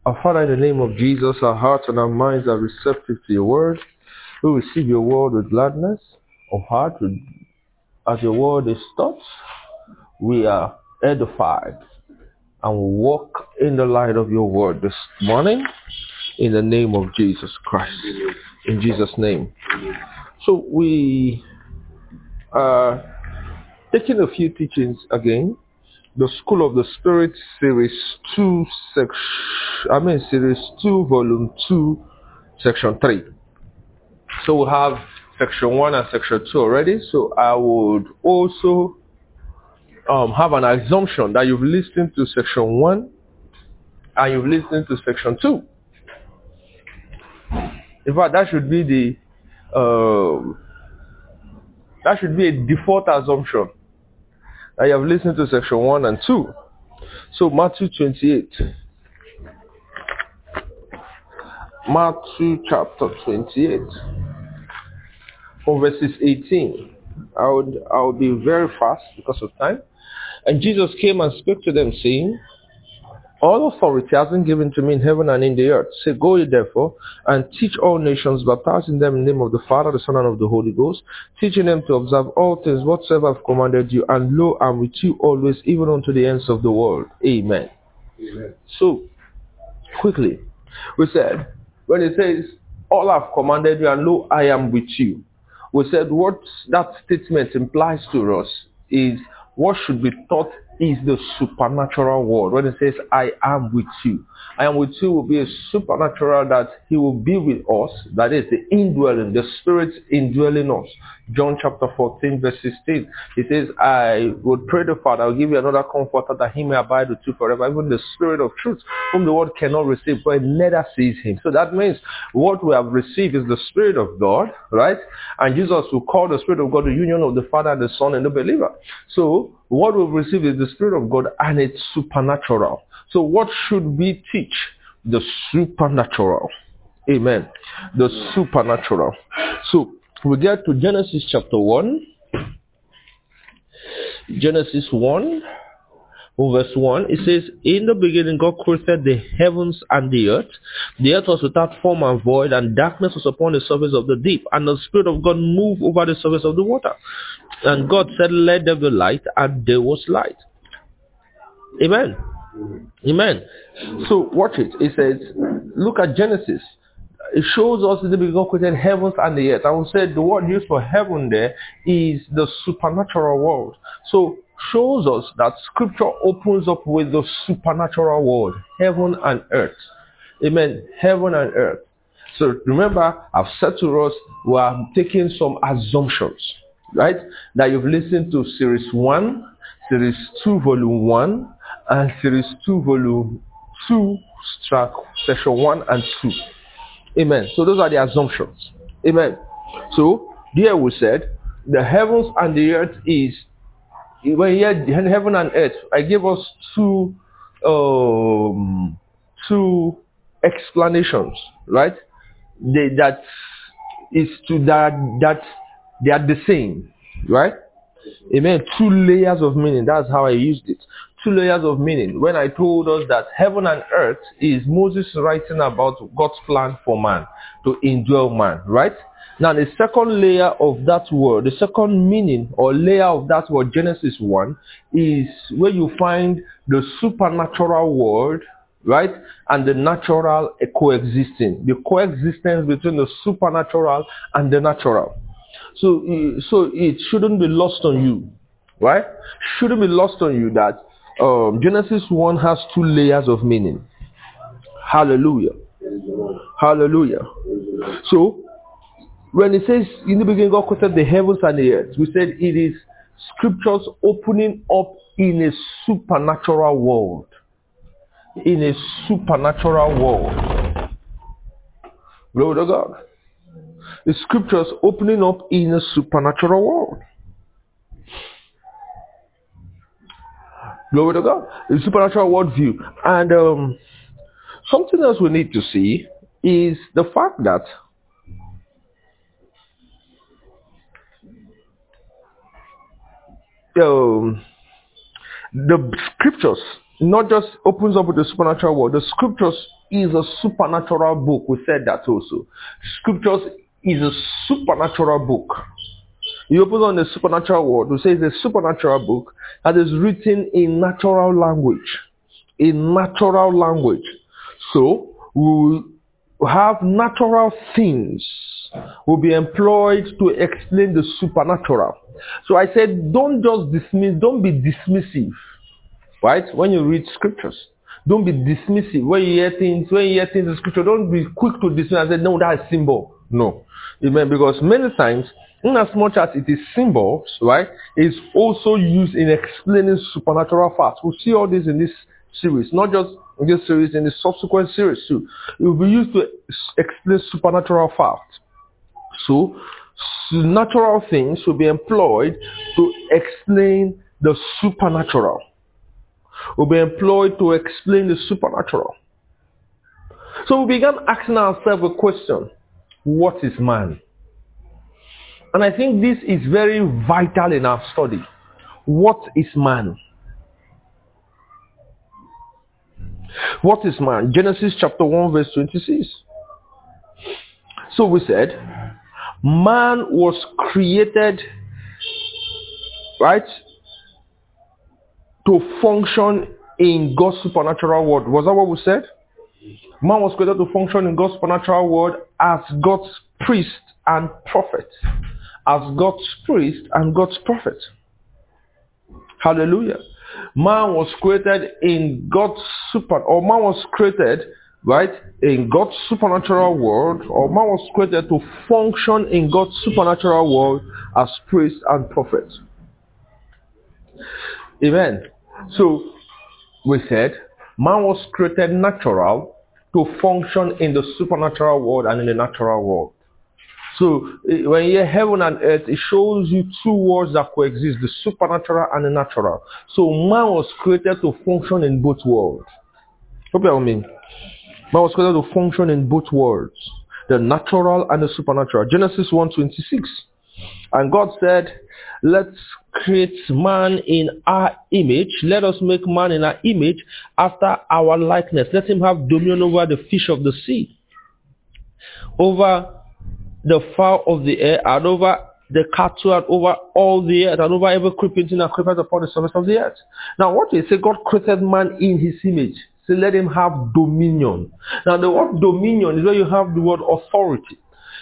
Our Father, in the name of Jesus, our hearts and our minds are receptive to your word. We receive your word with gladness of heart. As your word is taught, we are edified and we walk in the light of your word this morning in the name of Jesus Christ. In Jesus' name. So we are taking a few teachings again. The School of the Spirit, Series 2, Series 2, Volume 2, Section 3. So we have Section 1 and Section 2 already. So I would also have an assumption that you've listened to Section 1 and you've listened to Section 2. In fact, that should be a default assumption that you have listened to Section 1 and 2. So Matthew 28. Matthew chapter 28. From verses 18. I'll be very fast because of time. And Jesus came and spoke to them, saying, all authority has been given to me in heaven and in the earth. Say, go ye therefore, and teach all nations, baptizing them in the name of the Father, the Son, and of the Holy Ghost, teaching them to observe all things whatsoever I've commanded you, and lo, I'm with you always, even unto the ends of the world. Amen. Amen. So, quickly, we said, when it says, all I've commanded you, and lo, I am with you, we said what that statement implies to us is what should be taught is the supernatural word. When it says, I am with you. I am with you will be a supernatural that he will be with us. That is the indwelling, the Spirit indwelling us. John chapter 14 verse 16. He says, I would pray the Father, I'll give you another comforter that he may abide with you forever. Even the Spirit of truth, whom the world cannot receive, for it neither sees him. So that means what we have received is the Spirit of God, right? And Jesus will call the Spirit of God the union of the Father and the Son and the believer. So what we've received is the Spirit of God, and it's supernatural. So what should we teach? The supernatural. Amen. The supernatural. So we get to Genesis chapter 1. Genesis 1, verse 1. It says, in the beginning God created the heavens and the earth. The earth was without form and void, and darkness was upon the surface of the deep. And the Spirit of God moved over the surface of the water. And God said, let there be light, and there was light. Amen. Amen. So watch it. It says, look at Genesis. It shows us in the beginning God created heavens and the earth. I will say the word used for heaven there is the supernatural world. So shows us that scripture opens up with the supernatural world, heaven and earth. Amen. Heaven and earth. So remember, I've said to us, we are taking some assumptions, right? That you've listened to Series 1, Series 2, Volume 1, and Series 2, Volume 2, Section 1 and 2. Amen. So those are the assumptions. Amen. So there we said, the heavens and the earth is, when you hear heaven and earth, I gave us two explanations, right? That they are the same, right? Amen. Two layers of meaning. That's how I used it. Two layers of meaning. When I told us that heaven and earth is Moses writing about God's plan for man, to indwell man, right? Now the second layer of that word, the second meaning or layer of that word, Genesis 1, is where you find the supernatural world, right? And the natural coexisting. The coexistence between the supernatural and the natural. So it shouldn't be lost on you, right? Shouldn't be lost on you that Genesis 1 has two layers of meaning. Hallelujah. Hallelujah. So when it says in the beginning God created the heavens and the earth, we said it is scriptures opening up in a supernatural world. In a supernatural world. Glory to God. The scriptures opening up in a supernatural world. Glory to God. The supernatural world view. And something else we need to see is the fact that the scriptures not just opens up with the supernatural world. The scriptures is a supernatural book. We said that also. Scriptures is a supernatural book. You open on the supernatural word, we say it's a supernatural book that is written in natural language. In natural language. So, we will have natural things will be employed to explain the supernatural. So I said, don't be dismissive, right? When you read scriptures, don't be dismissive. When you hear things in scripture, don't be quick to dismiss and say, no, that is symbol. No. Amen. Because many times, in as much as it is symbols, right, it's also used in explaining supernatural facts. We'll see all this in this series, not just in this series, in the subsequent series too. It will be used to explain supernatural facts. So, natural things will be employed to explain the supernatural. Will be employed to explain the supernatural. So we began asking ourselves a question: what is man? And I think this is very vital in our study. What is man? What is man? Genesis chapter 1 verse 26. So we said, man was created, right, to function in God's supernatural world. Was that what we said? Man was created to function in God's supernatural world as God's priest and prophet. As God's priest and God's prophet. Hallelujah. Man was created in God's man was created, right, in God's supernatural world, or man was created to function in God's supernatural world as priest and prophet. Amen. So, we said, man was created natural to function in the supernatural world and in the natural world. So, when you hear heaven and earth, it shows you two worlds that coexist, the supernatural and the natural. So, man was created to function in both worlds. Hope you know what I mean. Man was created to function in both worlds, the natural and the supernatural. Genesis 1:26. And God said, let's create man in our image. Let us make man in our image after our likeness. Let him have dominion over the fish of the sea, over the fowl of the air, and over the cattle, and over all the earth, and over every creeping thing that creepeth upon the surface of the earth. Now, what do you say? God created man in his image. So let him have dominion. Now, the word dominion is where you have the word authority.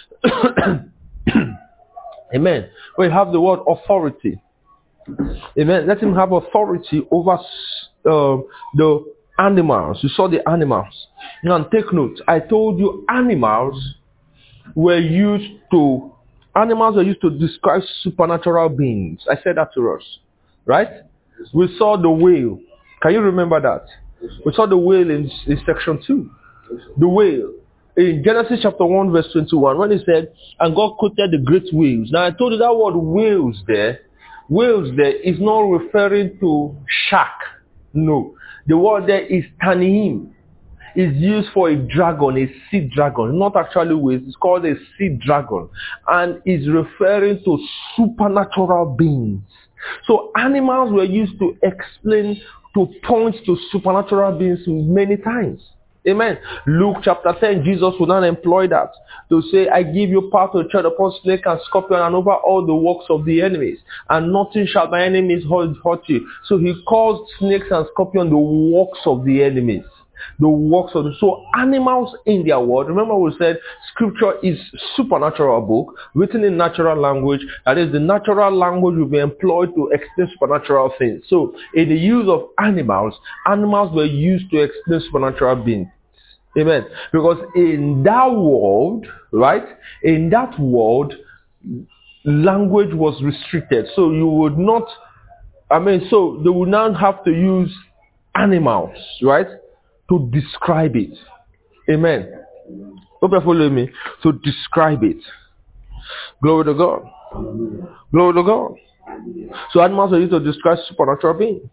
Amen. Where you have the word authority. Amen. Let him have authority over the animals. You saw the animals. Now, take note. I told you animals were used to describe supernatural beings. I said that to us. Right? We saw the whale. Can you remember that? We saw the whale in section 2. The whale. In Genesis chapter 1 verse 21, when he said, and God created the great whales. Now I told you that word whales there is not referring to shark. No. The word there is Tanihim. Is used for a dragon, a sea dragon, not actually whales. It's called a sea dragon, and is referring to supernatural beings. So animals were used to explain, to point to supernatural beings many times. Amen. Luke chapter 10, Jesus would not employ that to say, I give you power to tread upon snake and scorpion and over all the works of the enemies, and nothing shall by enemies hurt you. So he calls snakes and scorpion the works of the enemies. The works of so animals in their world. Remember we said scripture is supernatural book written in natural language. That is, the natural language will be employed to explain supernatural things. So in the use of animals were used to explain supernatural beings. Amen. Because in that world, right? In that world, language was restricted. So you would not, so they would not have to use animals, right? To describe it. Amen. Hope you follow me. To describe it. Glory to God. Glory to God. So animals are used to describe supernatural beings.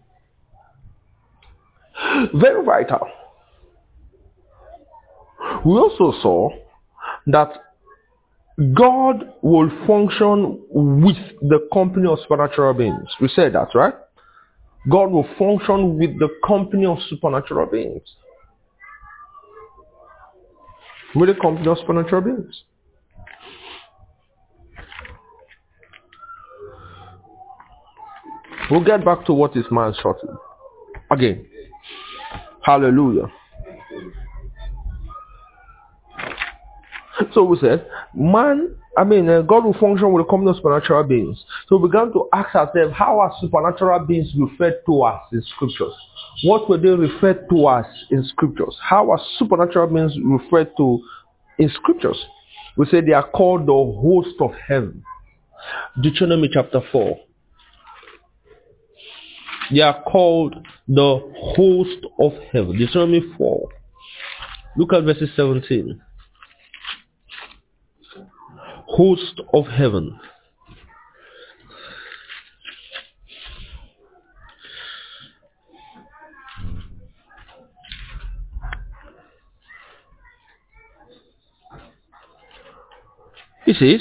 Very vital. We also saw that God will function with the company of supernatural beings. We said that, right? God will function with the company of supernatural beings. with the company of supernatural beings. We'll get back to what is man shortly. Again. Hallelujah. So we said, God will function with the company of supernatural beings. So we began to ask ourselves, how are supernatural beings referred to us in scriptures? What were they referred to us in scriptures? How are supernatural beings referred to in scriptures? We say they are called the host of heaven. Deuteronomy chapter 4. They are called the host of heaven. Deuteronomy 4. Look at verses 17. Host of heaven. It says,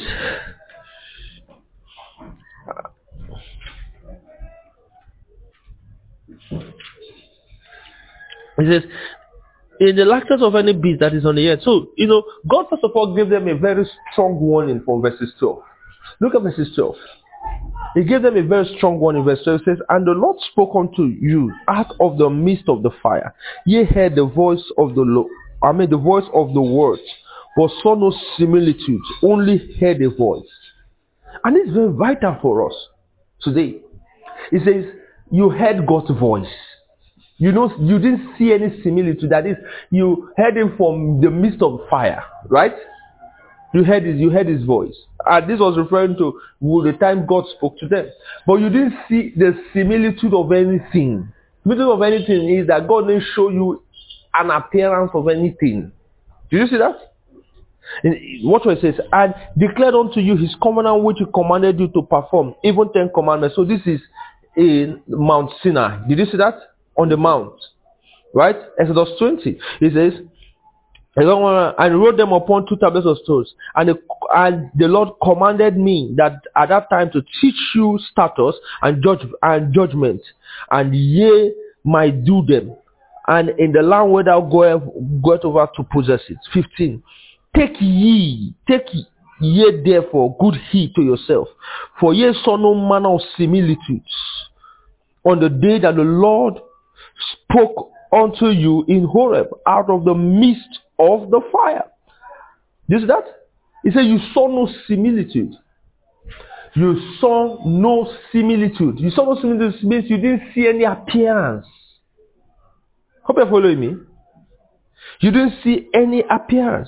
in the likeness of any beast that is on the earth. So, God first of all gave them a very strong warning from verses 12. Look at verses 12. He gave them a very strong warning. Verse 12 says, and the Lord spoke unto you out of the midst of the fire. Ye heard the voice of the Lord. The voice of the words, but saw no similitude, only heard a voice. And it's very vital for us today. It says, you heard God's voice. You didn't see any similitude. That is, you heard him from the midst of fire, right? You heard his voice. And this was referring to the time God spoke to them. But you didn't see the similitude of anything. Similitude of anything is that God didn't show you an appearance of anything. Do you see that? What it says, and declared unto you his covenant which he commanded you to perform, even 10 commandments. So this is in Mount Sinai. Did you see that? On the mount. Right? Exodus 20. It says, and wrote them upon 2 tablets of stones. And the Lord commanded me that at that time to teach you statutes and judgment, and ye might do them. And in the land where thou goest over to possess it. 15. Take ye therefore good heed to yourself, for ye saw no manner of similitudes on the day that the Lord spoke unto you in Horeb out of the midst of the fire. You see that? He said you saw no similitude. You saw no similitude. You saw no similitude means you didn't see any appearance. Hope you're following me. You didn't see any appearance.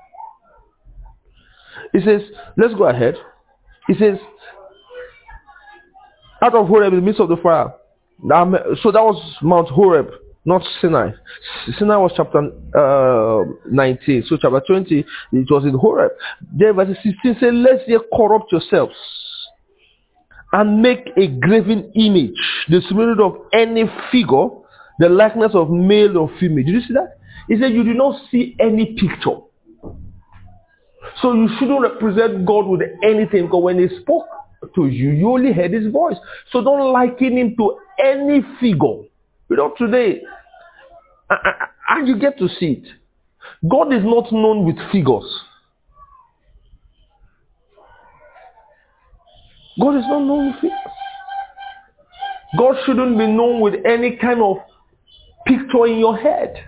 He says, let's go ahead. He says, out of Horeb in the midst of the fire. So that was Mount Horeb, not Sinai. Sinai was chapter 19. So chapter 20, it was in Horeb. Then verse 16 says, lest ye corrupt yourselves and make a graven image, the similitude of any figure, the likeness of male or female. Did you see that? He said you did not see any picture. So you shouldn't represent God with anything, because when he spoke to you, you only heard his voice. So don't liken him to any figure. Today, and you get to see it. God is not known with figures. God is not known with figures. God shouldn't be known with any kind of picture in your head.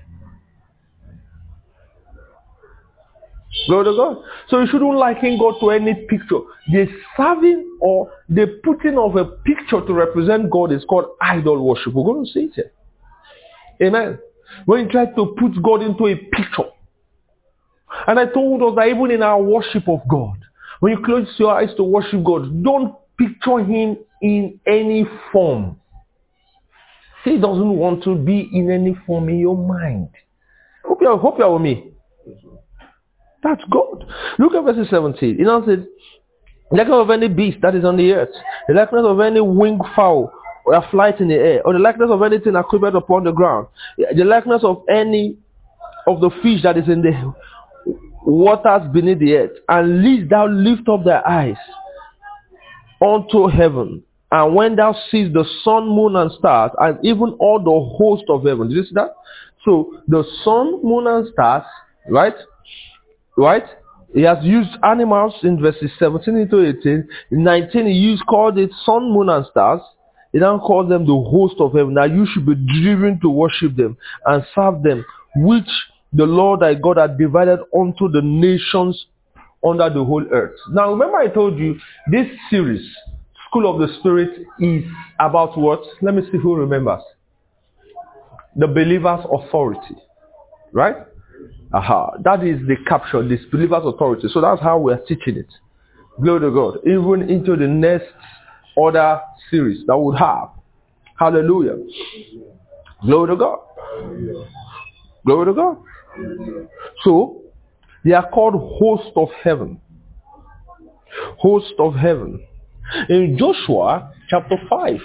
Glory to God. So you shouldn't liken God to any picture. The serving or the putting of a picture to represent God is called idol worship. We're going to see it here. Amen. When you try to put God into a picture. And I told us that even in our worship of God, when you close your eyes to worship God, don't picture him in any form. He doesn't want to be in any form in your mind. Hope you're with me. That's God. Look at verse 17. It now says, the likeness of any beast that is on the earth, the likeness of any winged fowl that flies in the air, or the likeness of anything that creepeth upon the ground, the likeness of any of the fish that is in the waters beneath the earth, and lest thou lift up thy eyes unto heaven, and when thou seest the sun, moon, and stars, and even all the host of heaven. Did you see that? So the sun, moon, and stars, right? Right? He has used animals in verses 17 into 18. In 19, called it sun, moon, and stars. He now calls them the host of heaven. Now you should be driven to worship them and serve them, which the Lord thy God had divided unto the nations under the whole earth. Now remember I told you this series, School of the Spirit, is about what? Let me see who remembers. The believer's authority. Right? That is the capture, this believer's authority. So that's how we're teaching it. Glory to God. Even into the next other series that we'll have. Hallelujah. Glory to God. Glory to God. So, they are called host of heaven. Host of heaven. In Joshua chapter 5,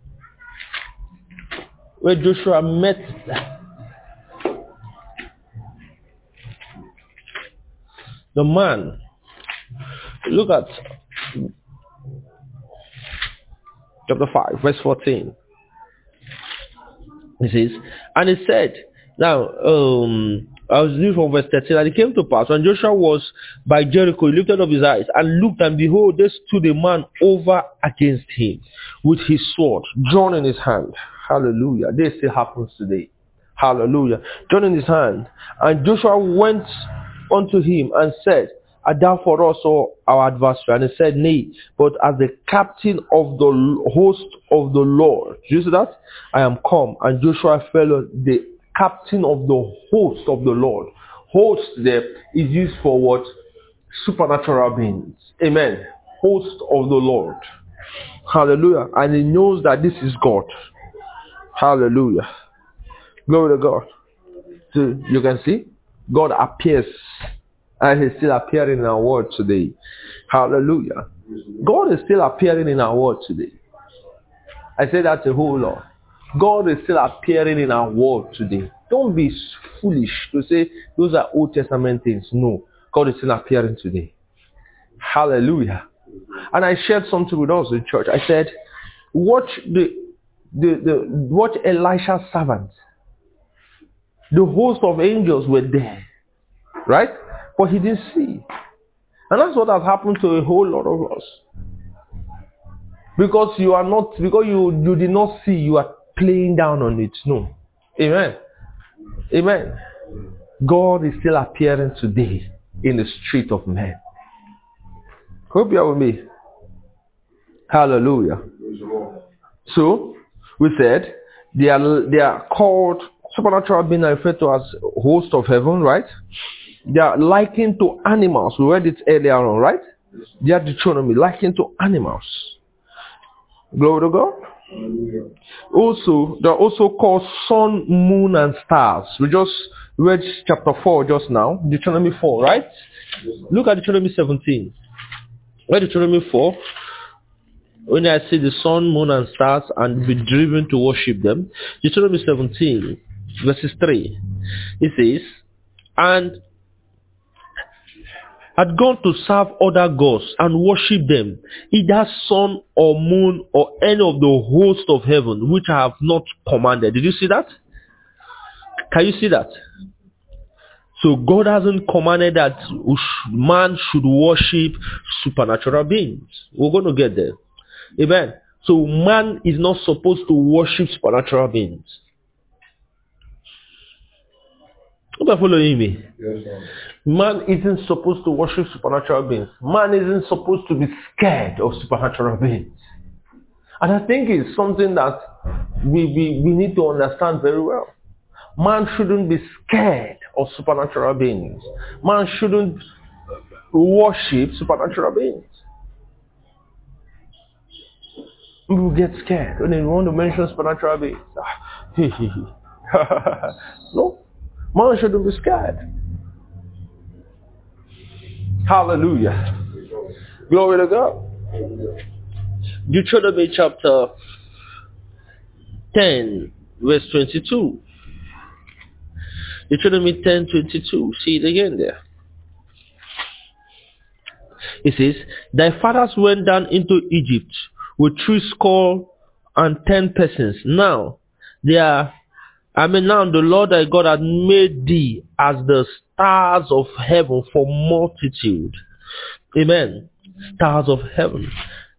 where Joshua met the man. Look at chapter 5, verse 14. It says, and it said, now, I was reading from verse 13, and it came to pass, when Joshua was by Jericho, he lifted up his eyes, and looked, and behold, there stood a man over against him, with his sword drawn in his hand. Hallelujah. This still happens today. Hallelujah. Drawn in his hand. And Joshua went unto him, and said, art thou for us, or our adversary? And he said, nay, but as the captain of the host of the Lord. Do you see that? I am come. And Joshua fell on the captain of the host of the Lord. Host there is used for what? Supernatural beings. Amen. Host of the Lord. Hallelujah. And he knows that this is God. Hallelujah. Glory to God. So you can see, God appears. And he's still appearing in our world today. Hallelujah. God is still appearing in our world today. I say that a whole lot. God is still appearing in our world today. Don't be foolish to say those are Old Testament things. No. God is still appearing today. Hallelujah. And I shared something with us in church. I said, watch watch Elisha's servants. The host of angels were there. Right? But he didn't see. And that's what has happened to a whole lot of us. Because you did not see, you are playing down on it. No. Amen. Amen. God is still appearing today in the street of men. Hope you are with me. Hallelujah. So, we said, they are called supernatural beings, referred to as host of heaven, right? They are likened to animals. We read it earlier on, right? They are Deuteronomy, likened to animals. Glory to God. Also, they are also called sun, moon, and stars. We just read chapter 4 just now. Deuteronomy 4, right? Look at Deuteronomy 17. Read Deuteronomy 4. When I see the sun, moon, and stars and be driven to worship them. Deuteronomy 17, verses 3. It says, and had gone to serve other gods and worship them, either sun or moon or any of the host of heaven, which I have not commanded. Did you see that? Can you see that? So God hasn't commanded that man should worship supernatural beings. We're going to get there. Amen. So man is not supposed to worship supernatural beings. Are you following me? Yes, sir. Man isn't supposed to worship supernatural beings. Man isn't supposed to be scared of supernatural beings. And I think it's something that we need to understand very well. Man shouldn't be scared of supernatural beings. Man shouldn't worship supernatural beings. People get scared when they want to mention supernatural beings. No. Man shouldn't be scared. Hallelujah. Glory to God. Deuteronomy chapter 10, verse 22. Deuteronomy 10:22. See it again there. It says, thy fathers went down into Egypt with 70 and 10 persons. Now they are I mean, now the Lord thy God hath made thee as the stars of heaven for multitude. Amen. Stars of heaven.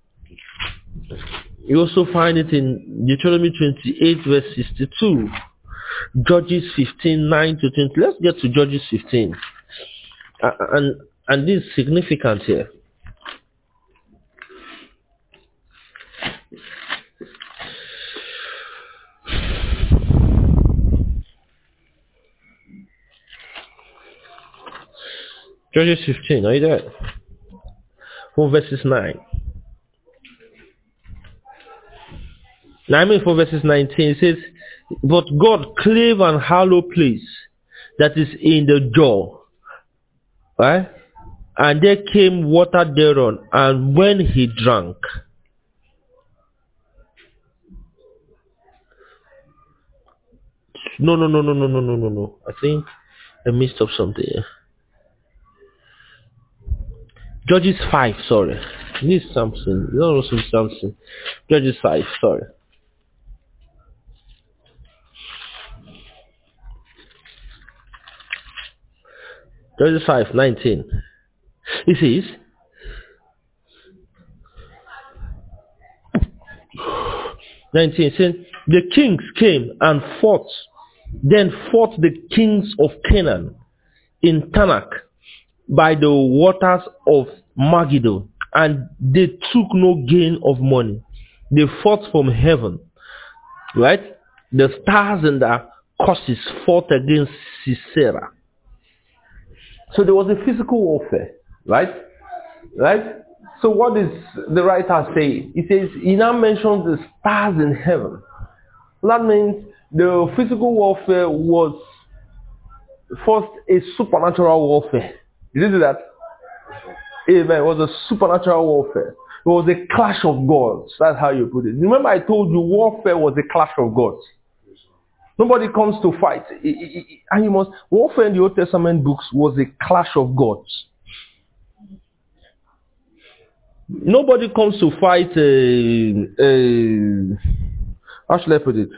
You also find it in Deuteronomy 28 verse 62. Judges 15, 9 to 20. Let's get to Judges 15. And this is significant here. Judges 15, are you there? From verses 9. Now, I mean from verses 19, it says, but God clave an hollow place that is in the jaw, right? And there came water thereon, and when he drank, no. I think I missed up something here. Judges 5, sorry. This is Samson. No, Samson. Judges 5, sorry. Judges 5, 19. It says, saying, the kings came and fought, then fought the kings of Canaan in Tanakh by the waters of Megiddo, and they took no gain of money. They fought from heaven, right? The stars and the courses fought against Sisera. So there was a physical warfare, right? Right? So what is the writer saying? He says, he now mentions the stars in heaven. That means the physical warfare was first a supernatural warfare. Did you see that? Amen. It was a supernatural warfare. It was a clash of gods. That's how you put it. Remember I told you warfare was a clash of gods. Nobody comes to fight. And you must, warfare in the Old Testament books was a clash of gods. Nobody comes to fight how should I put it?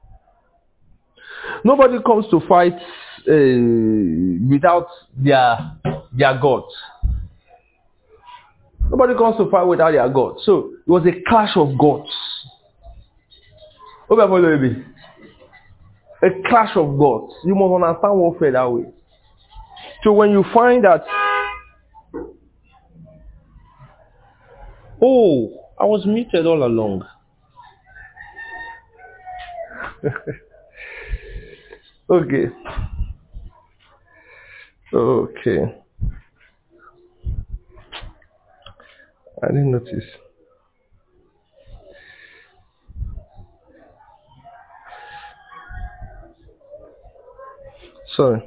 Nobody comes to fight without their gods. Nobody comes to fight without their gods. So it was a clash of gods. A clash of gods. You must understand warfare that way. So when you find that, oh, I was muted all along. Okay. I didn't notice. Sorry.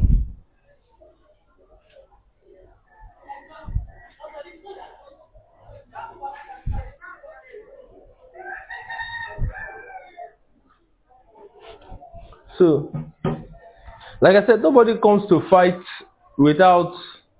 So, like I said, nobody comes to fight without.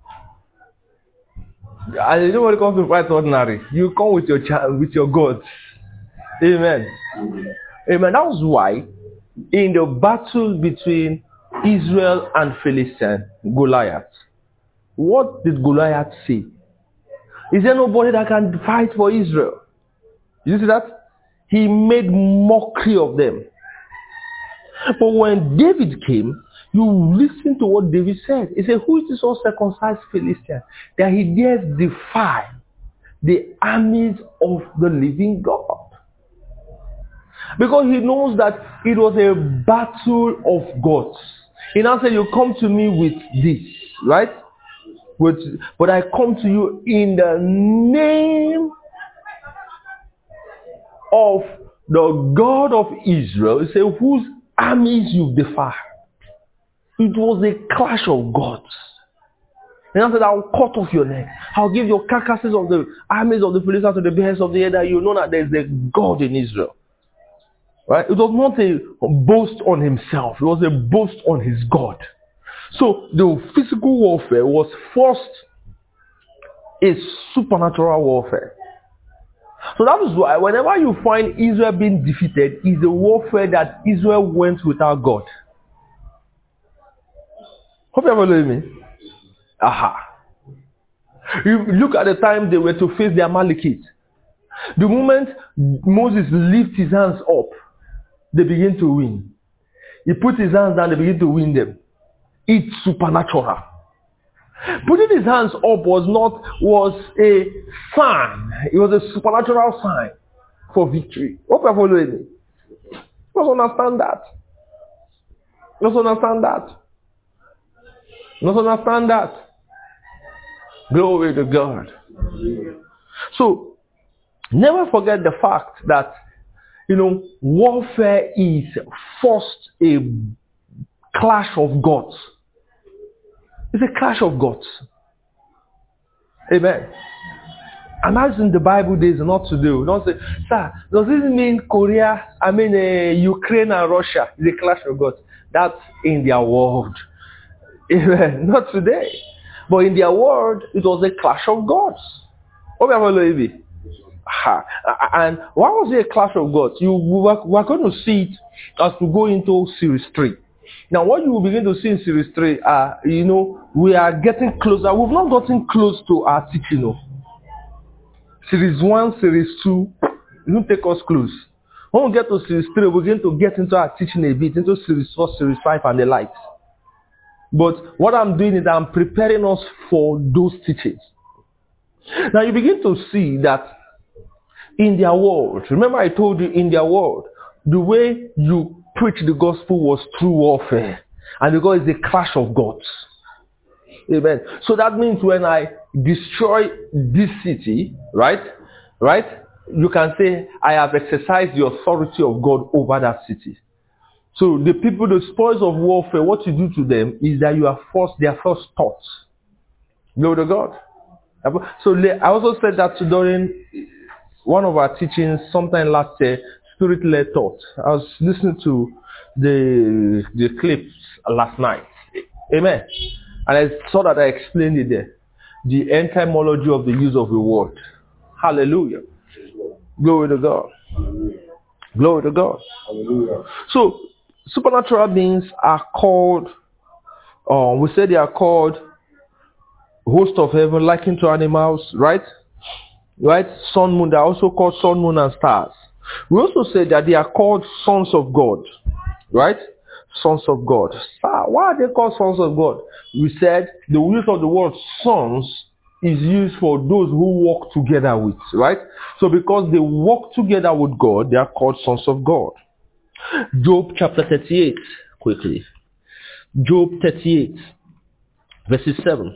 Nobody comes to fight ordinary. You come with your child, with your God. Amen. Amen. That was why, in the battle between Israel and Philistine, Goliath, what did Goliath say? Is there nobody that can fight for Israel? You see that? He made mockery of them. But when David came, you listen to what David said. He said, who is this uncircumcised Philistine that he dares defy the armies of the living God? Because he knows that it was a battle of gods. He now said, you come to me with this, right? But I come to you in the name of the God of Israel. He said, whose armies you defy. It was a clash of gods. And I said, I will cut off your neck. I'll give your carcasses of the armies of the Philistines to the bears of the air, that you know that there is a God in Israel. Right? It was not a boast on himself. It was a boast on his God. So the physical warfare was first a supernatural warfare. So that is why whenever you find Israel being defeated, is a warfare that Israel went without God. Hope you are following me. Aha. You look at the time they were to face the Amalekites. The moment Moses lifts his hands up, they begin to win. He puts his hands down, they begin to win them. It's supernatural. Putting his hands up was a sign. It was a supernatural sign for victory. Hope you are following me. Let's understand that. Let's understand that. Let's understand that. Glory to God. So, never forget the fact that, warfare is first a clash of gods. It's a clash of gods. Amen. And that's in the Bible days, not today. We don't say, sir, does this mean Ukraine and Russia is a clash of gods? That's in their world. Amen. Not today. But in their world, it was a clash of gods. And why was it a clash of gods? We're going to see it as we go into series 3. Now, what you will begin to see in series 3 we are getting closer. We've not gotten close to our teaching. Series 1, series 2, it won't take us close. When we get to series 3, we're going to get into our teaching a bit, into series 4, series 5, and the likes. But what I'm doing is I'm preparing us for those teachings. Now, you begin to see that in their world, remember I told you in their world, the way you preach the gospel was through warfare. And because it's a clash of gods. Amen. So that means when I destroy this city, right? You can say, I have exercised the authority of God over that city. So the people, the spoils of warfare, what you do to them is that you are their first thoughts. Glory to God. So I also said that during one of our teachings sometime last year, spirit-led thoughts. I was listening to the clips last night. Amen. And I saw that I explained it there. The etymology of the use of the word. Hallelujah. Glory to God. Glory to God. Hallelujah. So, supernatural beings are called, we say they are called host of heaven, likened to animals, right? Right? Sun, moon, they are also called sun, moon, and stars. We also say that they are called sons of God, right? Sons of God. Why are they called sons of God? We said the use of the word sons is used for those who walk together with, right? So because they walk together with God, they are called sons of God. Job chapter 38, quickly. Job 38, verses 7.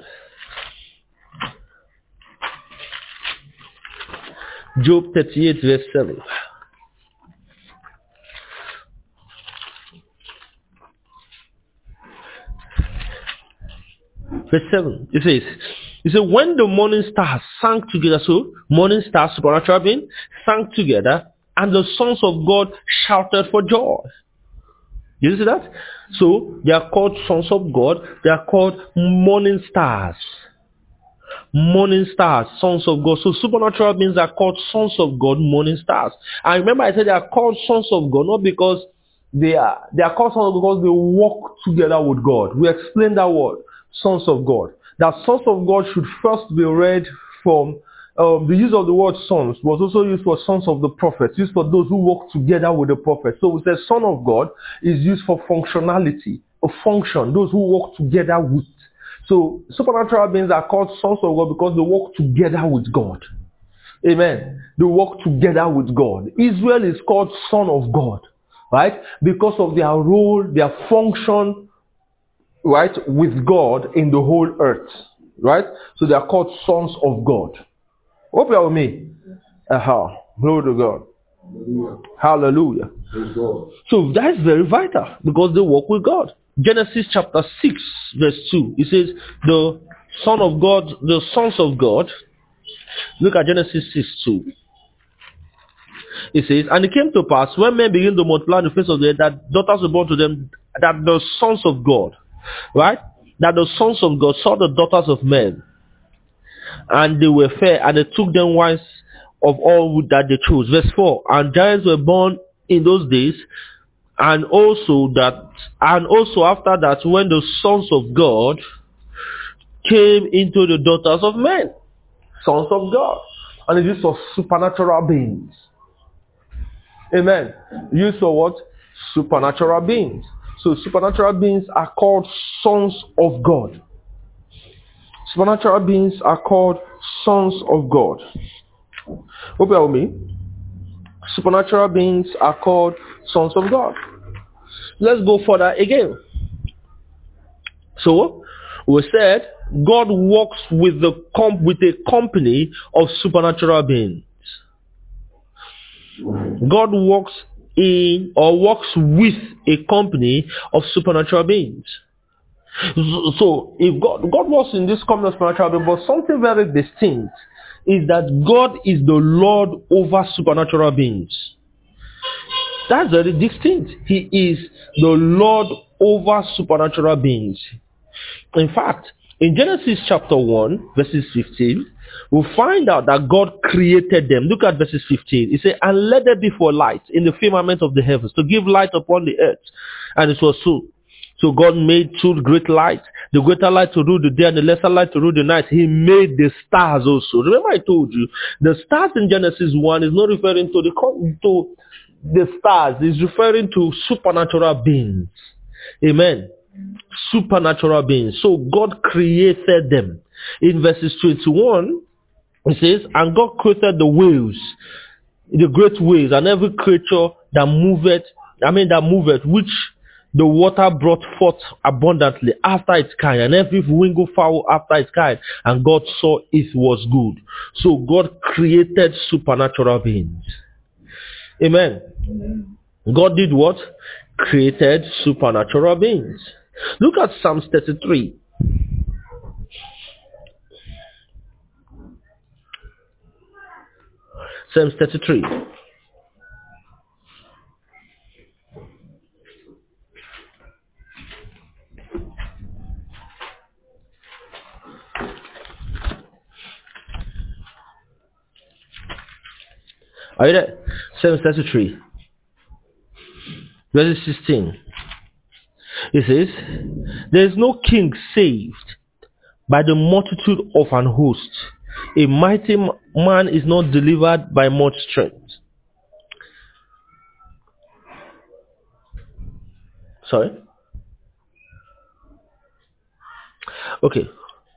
Job 38, verse 7. Verse 7, it says, when the morning stars sang together, so morning stars, supernatural being, sang together, and the sons of God shouted for joy. You see that? So, they are called sons of God, they are called morning stars. Morning stars, sons of God. So, supernatural beings are called sons of God, morning stars. And remember I said they are called sons of God, not because they are called sons because they walk together with God. We explained that word. Sons of God. That sons of God should first be read from the use of the word sons was also used for sons of the prophets, used for those who walk together with the prophet. So we say son of God is used for functionality, a function, those who walk together with. So supernatural beings are called sons of God because they walk together with God. Amen. They walk together with God. Israel is called son of God, right? Because of their role, their function, right, with God in the whole earth, right? So they are called sons of God. Hope you are with me. Glory to God. Hallelujah. So that is very vital because they walk with God. Genesis chapter 6, verse 2. It says, the son of God, the sons of God. Look at Genesis 6, 2. It says, and it came to pass when men began to multiply on the face of the earth, that daughters were born to them, that the sons of God, right? That the sons of God saw the daughters of men, and they were fair, and they took them wives of all that they chose. Verse 4, and giants were born in those days, And also after that, when the sons of God came into the daughters of men, sons of God, and it is of supernatural beings. Amen. Use of what? Supernatural beings. So supernatural beings are called sons of God. Supernatural beings are called sons of God. Hope you are with me. Supernatural beings are called sons of God. Let's go further again. So, we said God works with a company of supernatural beings. God works with a company of supernatural beings. So, if God works in this company of supernatural beings, but something very distinct is that God is the Lord over supernatural beings. That's very distinct. He is the Lord over supernatural beings. In fact, in Genesis chapter 1, verses 15, we'll find out that God created them. Look at verses 15. He said, and let there be for light in the firmament of the heavens, to give light upon the earth. And it was so. So God made two great lights, the greater light to rule the day and the lesser light to rule the night. He made the stars also. Remember I told you, the stars in Genesis 1 is not referring to the stars, it's referring to supernatural beings. Amen. Supernatural beings. So God created them. In verses 21, it says, and God created the waves, the great waves, and every creature that moveth, which the water brought forth abundantly after its kind, and every winged fowl after its kind. And God saw it was good. So God created supernatural beings. Amen. God did what? Created supernatural beings. Look at Psalms 33. Psalms 33. Are you there? Psalms 33. Verse 16. It says, there is no king saved by the multitude of an host. A mighty man is not delivered by much strength. Sorry? Okay.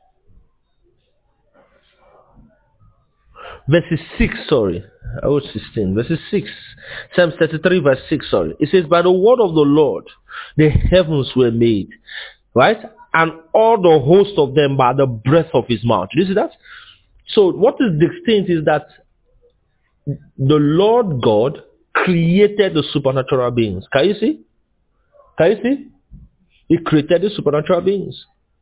Verses 6, sorry. I was 16. Verses 6. Psalm 33 verse 6, sorry. It says, by the word of the Lord, the heavens were made. Right? And all the host of them by the breath of his mouth. Do you see that? So what is distinct is that the Lord God created the supernatural beings. Can you see? Can you see? He created the supernatural beings.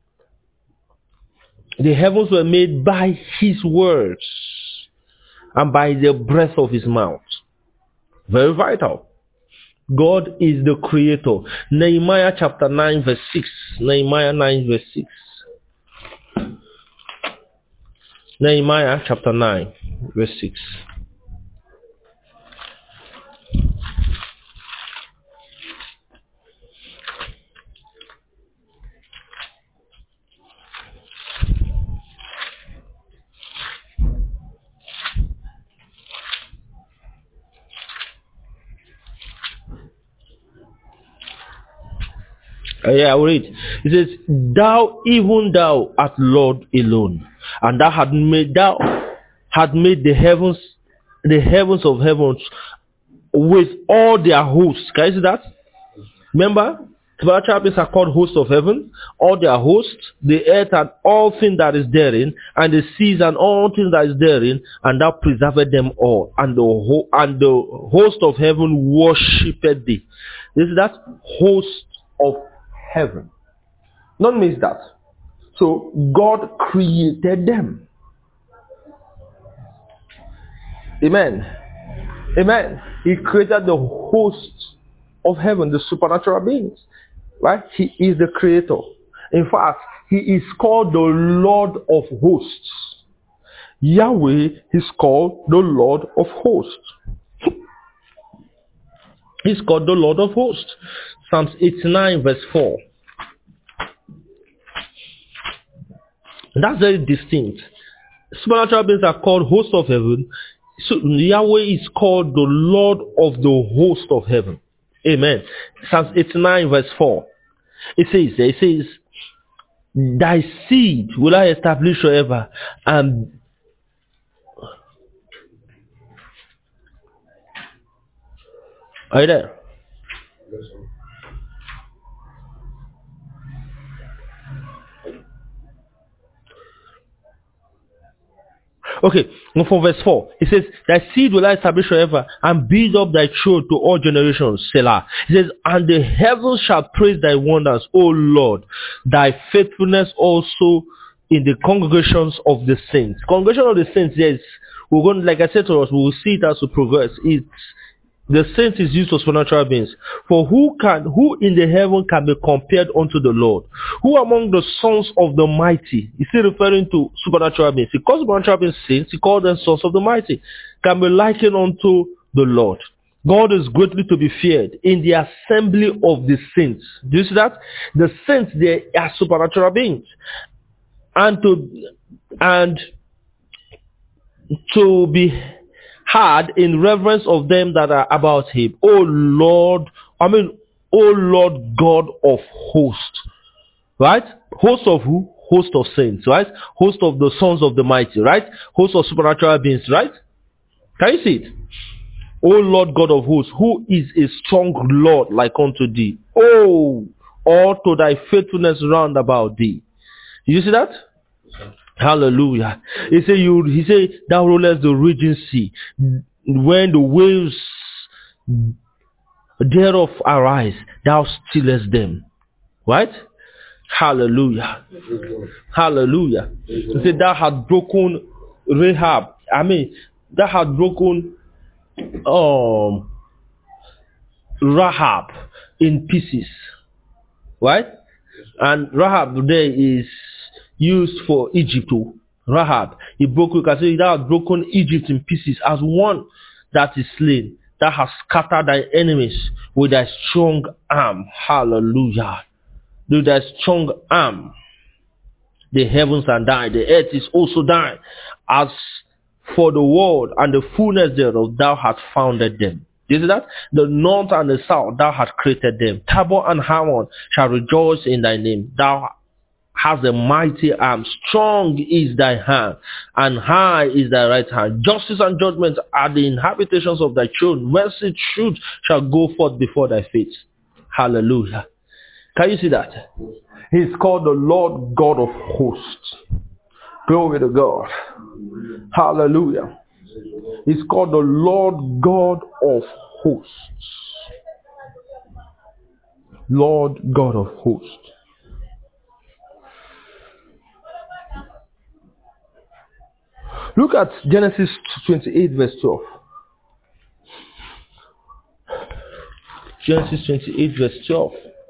The heavens were made by his words and by the breath of his mouth. Very vital. God is the creator. Nehemiah chapter 9 verse 6. Nehemiah 9 verse 6. Nehemiah chapter 9 verse 6. Yeah, I will read. It says, thou, even thou art Lord alone, and thou had made the heavens of heavens with all their hosts. Can you see that? Remember, spiritual beings are called hosts of heaven, all their hosts, the earth and all things that is therein, and the seas and all things that is therein, and thou preserved them all, and the host of heaven worshipped thee. This is that host of heaven. Don't miss that. So God created them. Amen. Amen. He created the host of heaven, the supernatural beings. Right? He is the creator. In fact, he is called the Lord of hosts. Yahweh is called the Lord of hosts. He's called the Lord of hosts. Psalms 89 verse 4. That's very distinct. Supernatural beings are called hosts of heaven. So Yahweh is called the Lord of the host of heaven. Amen. Psalms 89 verse 4. It says, thy seed will I establish forever. And are you there? Okay, now from verse 4, it says, thy seed will I establish forever and build up thy throne to all generations. Selah. It says, and the heavens shall praise thy wonders, O Lord, thy faithfulness also in the congregations of the saints. Congregation of the saints, yes, we're going, like I said to us, we will see it as we progress. The saint is used for supernatural beings. For who in the heaven can be compared unto the Lord? Who among the sons of the mighty? Is he referring to supernatural beings? He calls supernatural beings saints. He calls them sons of the mighty. Can be likened unto the Lord. God is greatly to be feared in the assembly of the saints. Do you see that? The saints, they are supernatural beings. And to be had in reverence of them that are about him. O Lord God of hosts. Right? Host of who? Host of saints, right? Host of the sons of the mighty, right? Host of supernatural beings, right? Can you see it? O Lord God of hosts, who is a strong Lord like unto thee? Oh, all to thy faithfulness round about thee. You see that? Hallelujah. He said, thou rollest the raging sea. When the waves thereof arise, thou stillest them. Right? Hallelujah. Hallelujah. He said, thou hast broken Rahab. Thou hast broken Rahab in pieces. Right? And Rahab today is used for Egypt. Rahab, you can say thou hast broken Egypt in pieces as one that is slain. Thou hast scattered thy enemies with thy strong arm. Hallelujah. With thy strong arm. The heavens are thine, the earth is also thine. As for the world and the fullness thereof, thou hast founded them. You see that? The north and the south, thou hast created them. Tabor and Hammon shall rejoice in thy name. Thou hast a mighty arm. Strong is thy hand, and high is thy right hand. Justice and judgment are the habitations of thy throne. Mercy, truth shall go forth before thy face. Hallelujah. Can you see that? He's called the Lord God of hosts. Glory to God. Hallelujah. He's called the Lord God of hosts. Lord God of hosts. Look at Genesis 28 verse 12. Genesis 28 verse 12.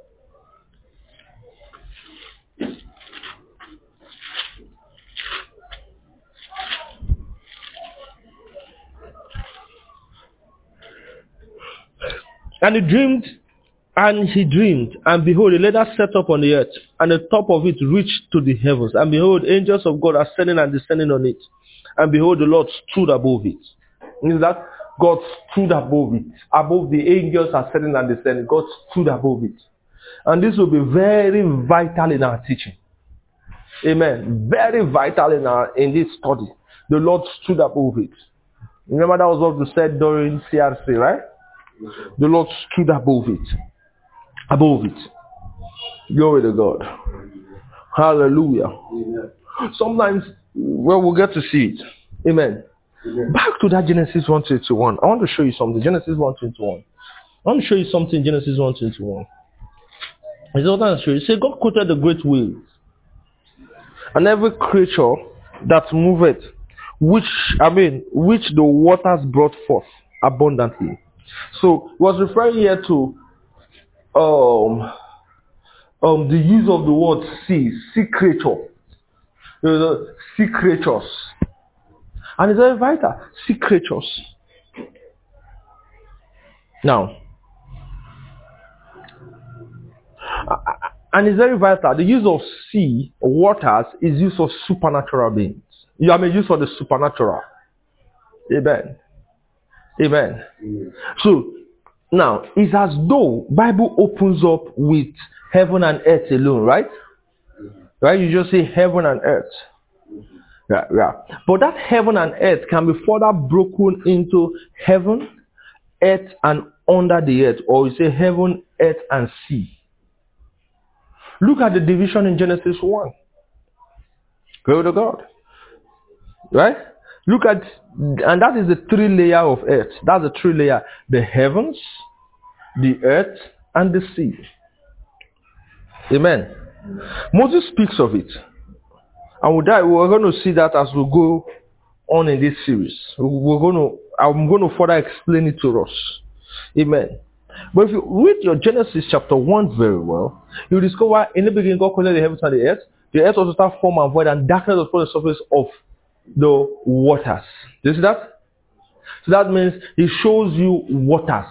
And he dreamed, and behold, a ladder set up on the earth, and the top of it reached to the heavens. And behold, angels of God are ascending and descending on it. And behold, the Lord stood above it. Means that God stood above it. Above the angels ascending and descending, God stood above it. And this will be very vital in our teaching. Amen. Very vital in this study. The Lord stood above it. Remember that was what we said during CRC, right? The Lord stood above it. Above it. Glory to God. Hallelujah. Sometimes, well, we'll get to see it. Amen. Back to that Genesis 1:21. I want to show you something. Genesis 1:21. I want to show you something. Genesis 1:21. It's what I'm showing you. Say, God created the great whales and every creature that moveth, which the waters brought forth abundantly. So, it was referring here to the use of the word sea creature. Sea creatures. And it's very vital. Sea creatures. Now, And it's very vital. The use of sea, waters, is used for supernatural beings. I mean, used for the supernatural. Amen. Amen. So, now, it's as though Bible opens up with heaven and earth alone, right? Right? You just say heaven and earth. Yeah, yeah. But that heaven and earth can be further broken into heaven, earth, and under the earth. Or we say heaven, earth, and sea. Look at the division in Genesis 1. Glory to God. Right? Look at, and that is the three layer of earth. That's the three layer. The heavens, the earth, and the sea. Amen. Moses speaks of it. And we're going to see that as we go on in this series. I'm going to further explain it to us. Amen. But if you read your Genesis chapter 1 very well, you discover in the beginning God created the heavens and the earth. The earth also started form and void, and darkness was upon the surface of the waters. Do you see that? So that means it shows you waters.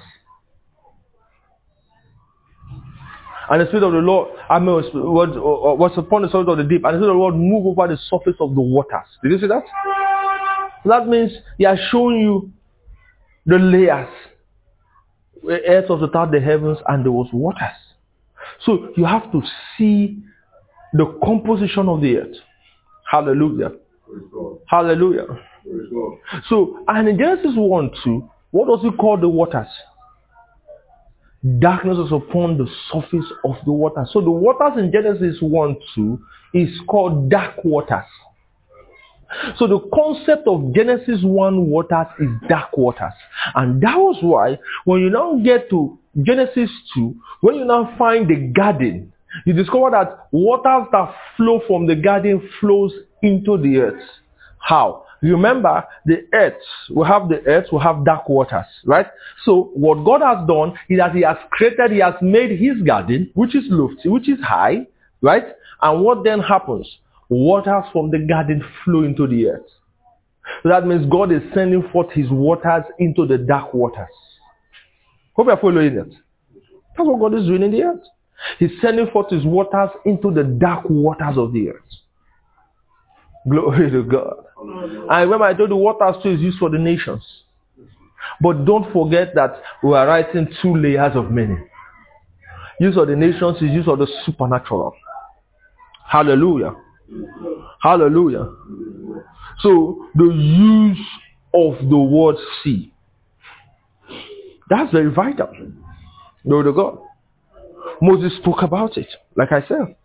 And the Spirit of the Lord, was upon the surface of the deep, and the Spirit of the Lord moved over the surface of the waters. Did you see that? So that means He has shown you the layers. The earth was without the heavens, and there was waters. So you have to see the composition of the earth. Hallelujah. Hallelujah. So, and in Genesis 1:2, what does He call the waters? Darkness was upon the surface of the water. So the waters in Genesis 1:2 is called dark waters. So the concept of Genesis 1 waters is dark waters. And that was why when you now get to Genesis 2, when you now find the garden, you discover that waters that flow from the garden flows into the earth. How? Remember, the earth, we have dark waters, right? So what God has done is that He has made His garden, which is lofty, which is high, right? And what then happens? Waters from the garden flow into the earth. So that means God is sending forth His waters into the dark waters. Hope you're following it. That's what God is doing in the earth. He's sending forth His waters into the dark waters of the earth. Glory to God. I remember I told you waters too is used for the nations. But don't forget that we are writing two layers of meaning. Use of the nations is use of the supernatural. Hallelujah. Hallelujah. So the use of the word sea. That's very vital. Glory to God. Moses spoke about it, like I said.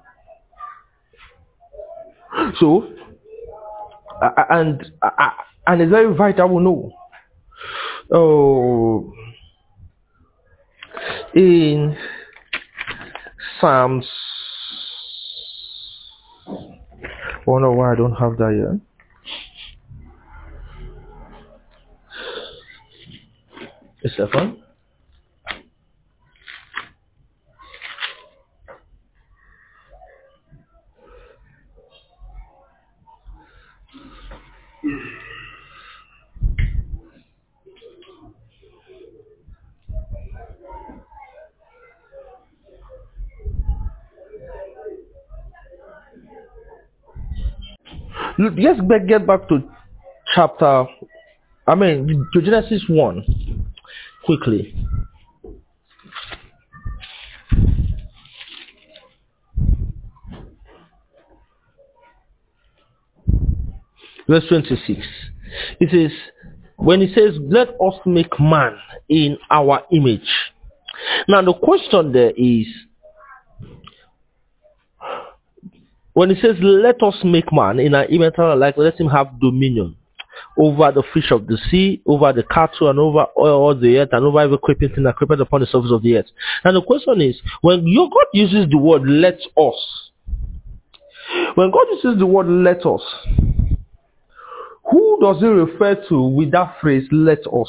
So, and it's very vital we know. Oh, in Psalms, I wonder why I don't have that here. A second. Let's get back to to Genesis 1 quickly. Verse 26. It says, when He says, let us make man in our image. Now the question there is, when He says, let us make man in our image, like let him have dominion over the fish of the sea, over the cattle, and over all the earth, and over every creeping thing that creepeth upon the surface of the earth. And the question is, when your God uses the word let us, when God uses the word let us, who does He refer to with that phrase, let us?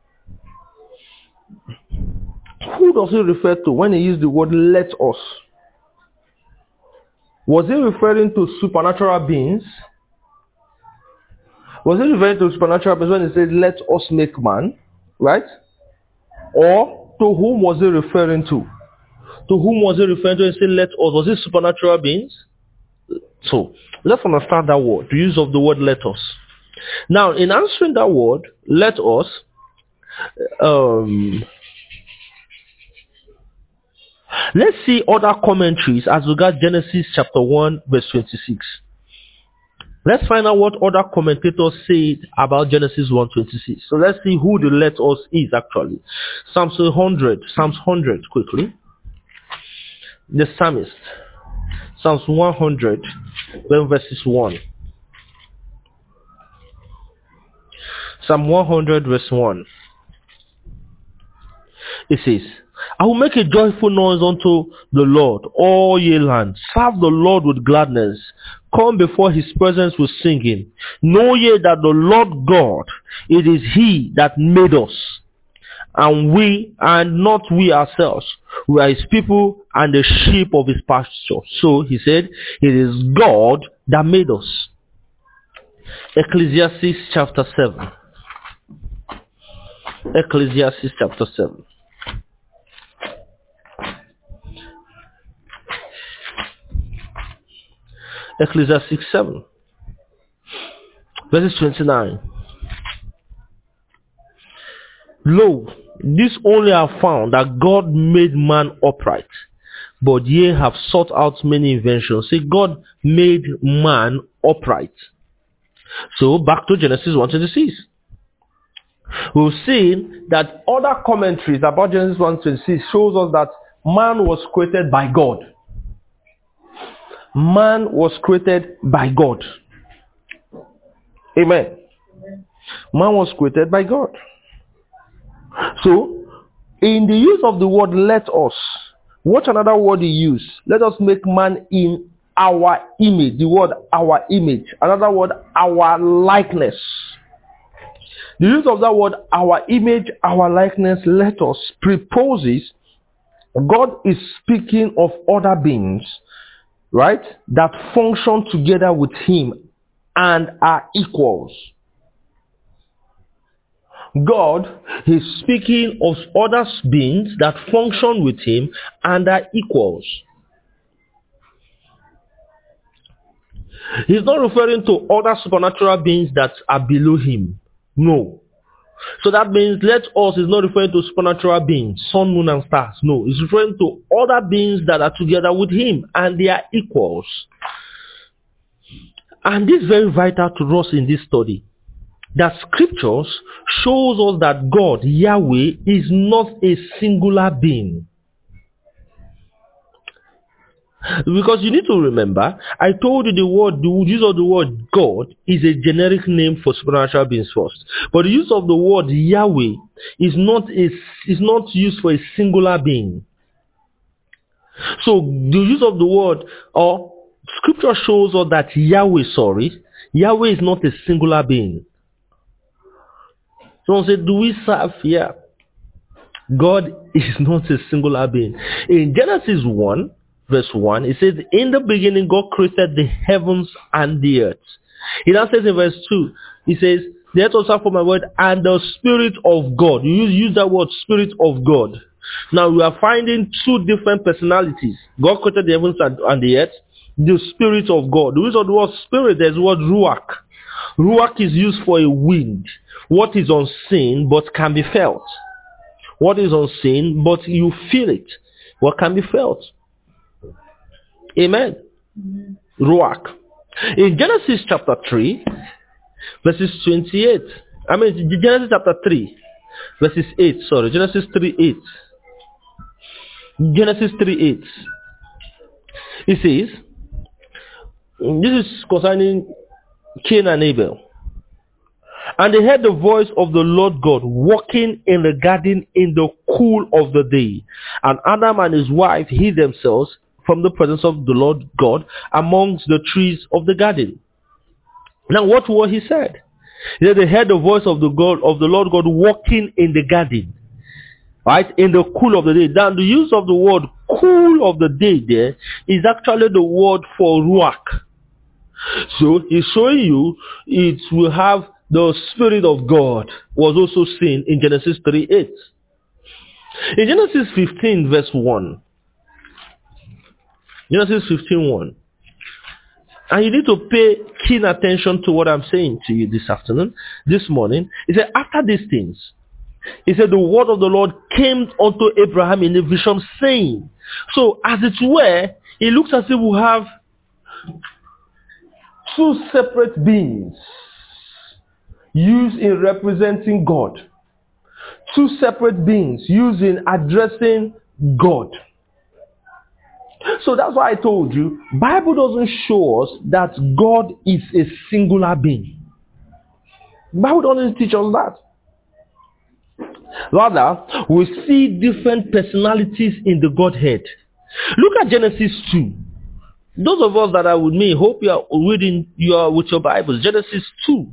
Who does He refer to when He used the word let us? Was He referring to supernatural beings? Was He referring to supernatural beings when He said, let us make man? Right? Or to whom was He referring to? To whom was he referring to and saying, let us? Was it supernatural beings? So, let's understand that word, the use of the word let us. Now, in answering that word, let us, let's see other commentaries as regards Genesis chapter 1, verse 26. Let's find out what other commentators said about Genesis 1:26. So let's see who the let us is actually. Psalms 100 quickly. The psalmist. Psalms 100, verses 1. Psalm 100 verse 1. It says, I will make a joyful noise unto the Lord, all ye lands. Serve the Lord with gladness. Come before his presence with singing. Know ye that the Lord God, it is he that made us, and we, and not we ourselves. We are his people and the sheep of his pasture. So he said, it is God that made us. Ecclesiastes chapter 7. Ecclesiastes chapter 7. Ecclesiastes 7. Verses 29. Lo, this only I have found, that God made man upright, but ye have sought out many inventions. See, God made man upright. So, back to Genesis 1:26. We've seen that other commentaries about Genesis 1:26 shows us that man was created by God. Man was created by God. Amen. Man was created by God. So, in the use of the word let us, what another word he used? Let us make man in our image. The word our image. Another word, our likeness. The use of that word, our image, our likeness, let us, preposes God is speaking of other beings, right, that function together with him and are equals. God is speaking of other beings that function with him and are equals. He's not referring to other supernatural beings that are below him. No. So that means let us is not referring to supernatural beings, sun, moon, and stars. No, it's referring to other beings that are together with him and they are equals. And this is very vital to us in this study. That scriptures shows us that God, Yahweh, is not a singular being. Because you need to remember, I told you the use of the word God is a generic name for supernatural beings first. But the use of the word Yahweh is not used for a singular being. So the use of the word, or scripture shows us that Yahweh is not a singular being. Someone said, do we serve? Yeah. God is not a singular being. In Genesis 1, verse 1, it says, in the beginning God created the heavens and the earth. It now says in verse 2, it says, the earth was formed by my word and the Spirit of God. You use that word, Spirit of God. Now we are finding two different personalities. God created the heavens and the earth. The Spirit of God. The use of the word Spirit, there's the word Ruach. Ruach is used for a wind. What is unseen but can be felt. What is unseen but you feel it. What can be felt. Amen. Ruach. In Genesis chapter 3, verses 28. Genesis chapter 3, verses 8. Genesis 3:8. Genesis 3:8. It says, this is concerning Cain and Abel. And they heard the voice of the Lord God walking in the garden in the cool of the day. And Adam and his wife hid themselves from the presence of the Lord God amongst the trees of the garden. Now what he said? He said they heard the voice of the Lord God walking in the garden. Right? In the cool of the day. Now the use of the word cool of the day there is actually the word for Ruach. So he's showing you it will have the Spirit of God was also seen in Genesis 3:8. In Genesis 15 verse 1, Genesis 15:1. And you need to pay keen attention to what I'm saying to you this afternoon, this morning. He said, after these things, he said, the word of the Lord came unto Abraham in a vision, saying. So, as it were, it looks as if we have two separate beings used in representing God. Two separate beings used in addressing God. So that's why I told you, Bible doesn't show us that God is a singular being. Bible doesn't teach us that. Rather, we see different personalities in the Godhead. Look at Genesis 2. Those of us that are with me, hope you are reading with your Bibles. Genesis 2.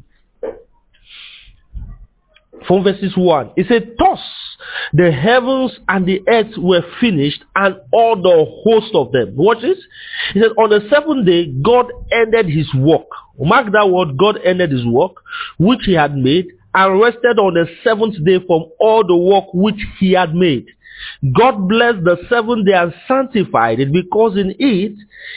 From verses 1. It said, thus the heavens and the earth were finished, and all the host of them. Watch this. It said, on the seventh day, God ended his work. Mark that word, God ended his work, which he had made, and rested on the seventh day from all the work which he had made. God blessed the seventh day and sanctified it, because in it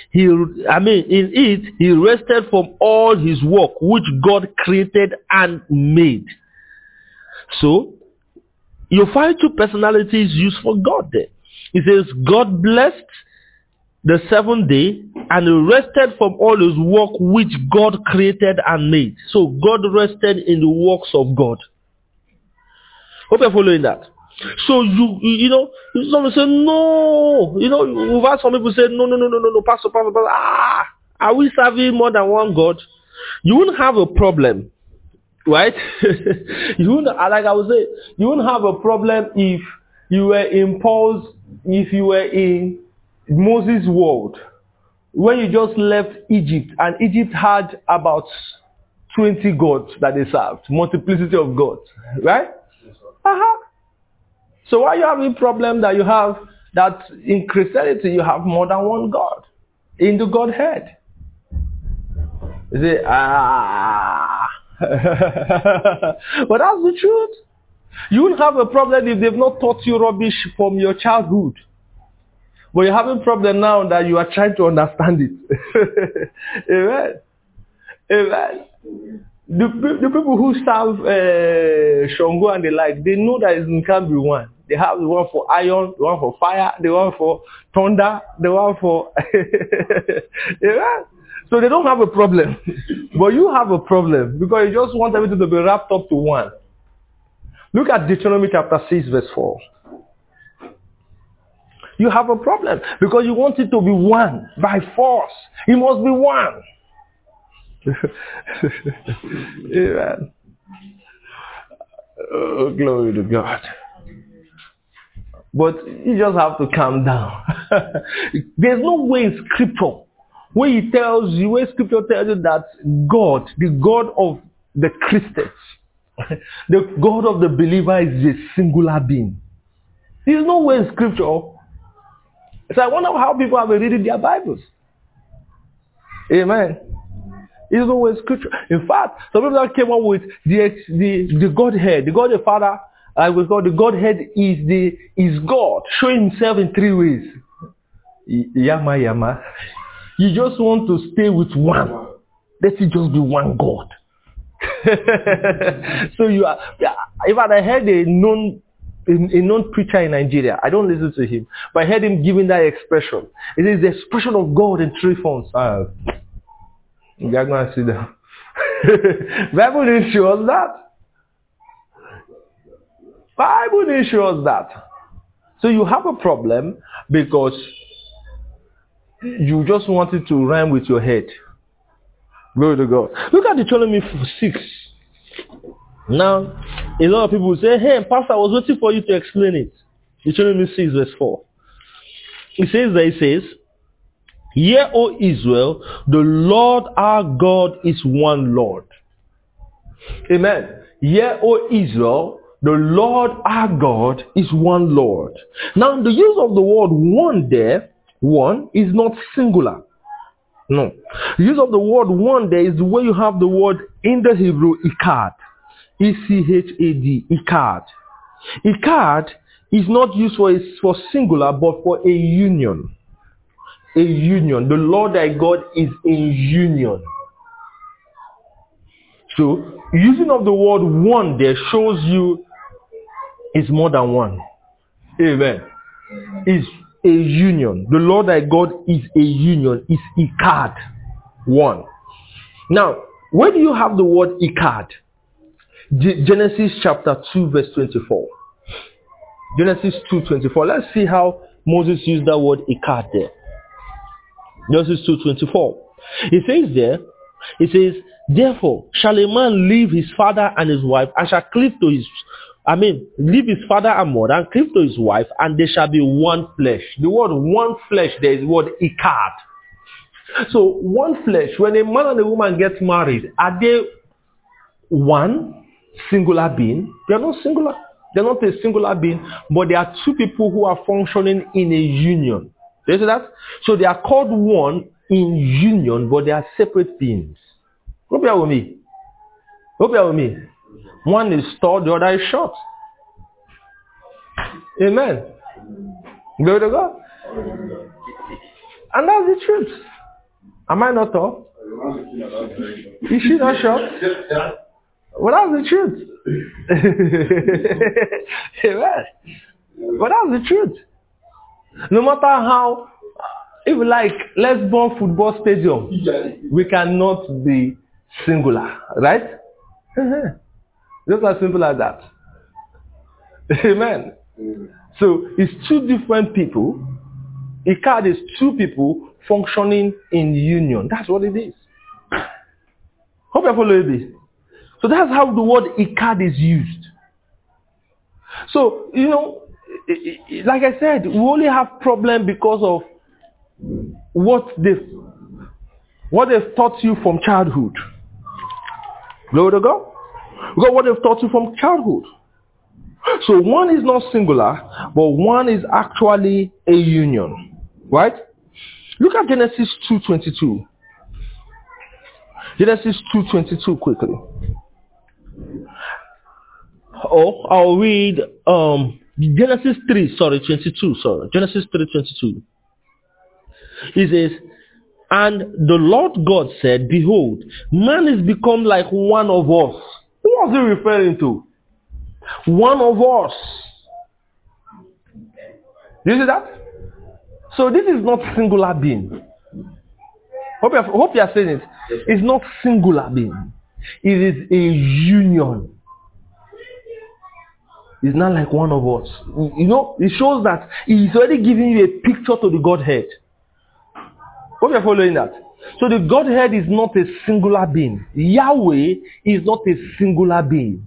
he rested from all his work which God created and made. So, you find two personalities used for God there. It says, God blessed the seventh day and rested from all his work which God created and made. So, God rested in the works of God. Hope you're following that. So, you know, some say, no. We've had some people say, no, Pastor. Are we serving more than one God? You wouldn't have a problem. Right? You wouldn't, like I would say, you wouldn't have a problem if you were in Moses' world, when you just left Egypt, and Egypt had about 20 gods that they served, multiplicity of gods, right? So why are you having a problem that you have that in Christianity you have more than one God in the Godhead? You say, but that's the truth. You will have a problem if they've not taught you rubbish from your childhood. But you're having a problem now that you are trying to understand it. Amen. Amen. The people who serve Shango and the like, they know that it can't be one. They have the one for iron, the one for fire, the one for thunder, the one for... Amen. So they don't have a problem. But you have a problem because you just want everything to be wrapped up to one. Look at Deuteronomy chapter 6 verse 4. You have a problem because you want it to be one by force. It must be one. Amen. Oh, glory to God. But you just have to calm down. There's no way in scripture where scripture tells you that God, the God of the Christians, the God of the believer is a singular being. There's no way in scripture. So I wonder how people have been reading their Bibles. Amen. There's no way in scripture. In fact, some people that came up with the Godhead, the God the Father, we call the Godhead is God, showing himself in three ways. Yama. You just want to stay with one. Let it just be one God. So you are. If I heard a known preacher in Nigeria, I don't listen to him, but I heard him giving that expression. It is the expression of God in three forms. You're going to sit down. Bible didn't show us that. Bible didn't show us that. So you have a problem because you just want it to rhyme with your head. Glory to God. Look at Deuteronomy 6. Now, a lot of people say, hey, Pastor, I was waiting for you to explain it. Deuteronomy 6 verse 4. It says, Hear, O Israel, the Lord our God is one Lord. Amen. Hear, O Israel, the Lord our God is one Lord. Now, the use of the word one there, one, is not singular. No. The use of the word one there is the way you have the word in the Hebrew, Echad. E-C-H-A-D, Echad. Echad is not used for singular, but for a union. a union. The Lord thy God is in union. So, using of the word one there shows you it's more than one. Amen. It's a union. The Lord thy God is a union. It's Echad. One. Now, where do you have the word Echad? Genesis chapter 2 verse 24. Genesis 2:24. Let's see how Moses used that word Echad there. Genesis 2:24. It says, therefore shall a man leave his father and his wife, and shall leave his father and mother, and cleave to his wife, and they shall be one flesh. The word one flesh there is the word Echad. So one flesh, when a man and a woman get married, are they one singular being? They are not singular. They're not a singular being, but they are two people who are functioning in a union. Do you see that? So they are called one in union, but they are separate beings. Hope you are with me. Hope you are with me. One is tall, the other is short. Amen. Glory to God. And that's the truth. Am I not tall? Is she not short? Well, that's the truth. Amen. But that's the truth. No matter how, if we like, let's burn football stadium, we cannot be singular, right? Just as simple as that. Amen. So it's two different people. Echad is two people functioning in union. That's what it is. Hope you follow this. So that's how the word Echad is used. So, like I said, we only have problem because of what they've taught you from childhood. Glory to God. Because what they've taught you from childhood. So one is not singular, but one is actually a union. Right? Look at Genesis 2:22. Genesis 2:22 quickly. I'll read Genesis 3:22. Genesis 3:22. It says, and the Lord God said, behold, man is become like one of us. Who was he referring to? One of us. Do you see that? So this is not singular being. Hope you are saying it. It's not singular being. It is a union. It's not like one of us. It shows that he's already giving you a picture to the Godhead. Hope you're following that. So the Godhead is not a singular being. Yahweh is not a singular being.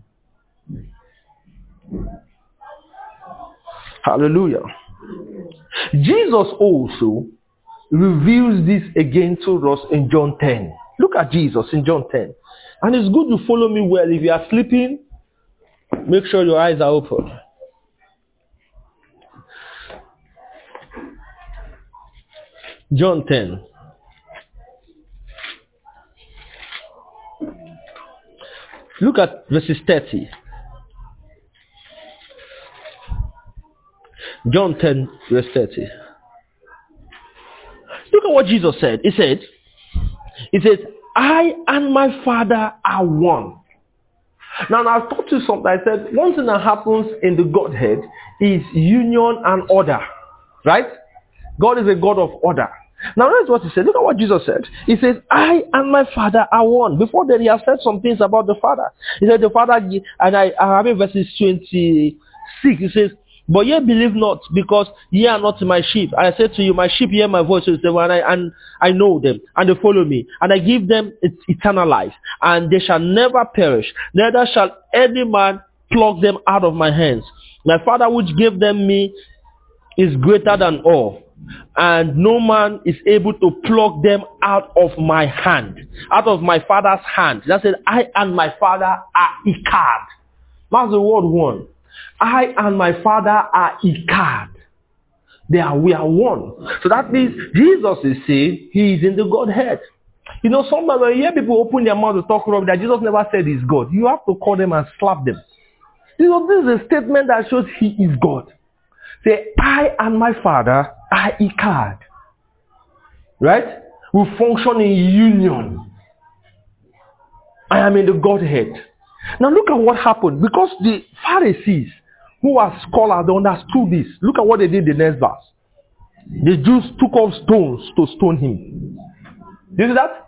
Hallelujah. Jesus also reveals this again to us in John 10. Look at Jesus in John 10. And it's good to follow me well. If you are sleeping, make sure your eyes are open. John 10. Look at verses 30. John 10 verse 30. Look at what Jesus said. He says, I and my Father are one. Now I've taught you something. I said one thing that happens in the Godhead is union and order. Right? God is a God of order. Now that's what he said. Look at what Jesus said. He says, I and my Father are one. Before that, he has said some things about the Father. He said the Father, and I have in verses 26, he says, but ye believe not, because ye are not my sheep. I said to you, my sheep hear my voice, and I know them, and they follow me, and I give them eternal life, and they shall never perish, neither shall any man pluck them out of my hands. My Father which gave them me is greater than all, and no man is able to pluck them out of my hand, out of my Father's hand. That said, I and my Father are Echad. That's the word one. I and my Father are Echad. We are one. So that means Jesus is saying he is in the Godhead. Sometimes when you hear people open their mouth to talk about that Jesus never said he's God, you have to call them and slap them. This is a statement that shows he is God. Say, I and my Father are Echad. Right? We function in union. I am in the Godhead. Now look at what happened. Because the Pharisees, who are scholars, they understood this. Look at what they did in the next verse. The Jews took up stones to stone him. You see that?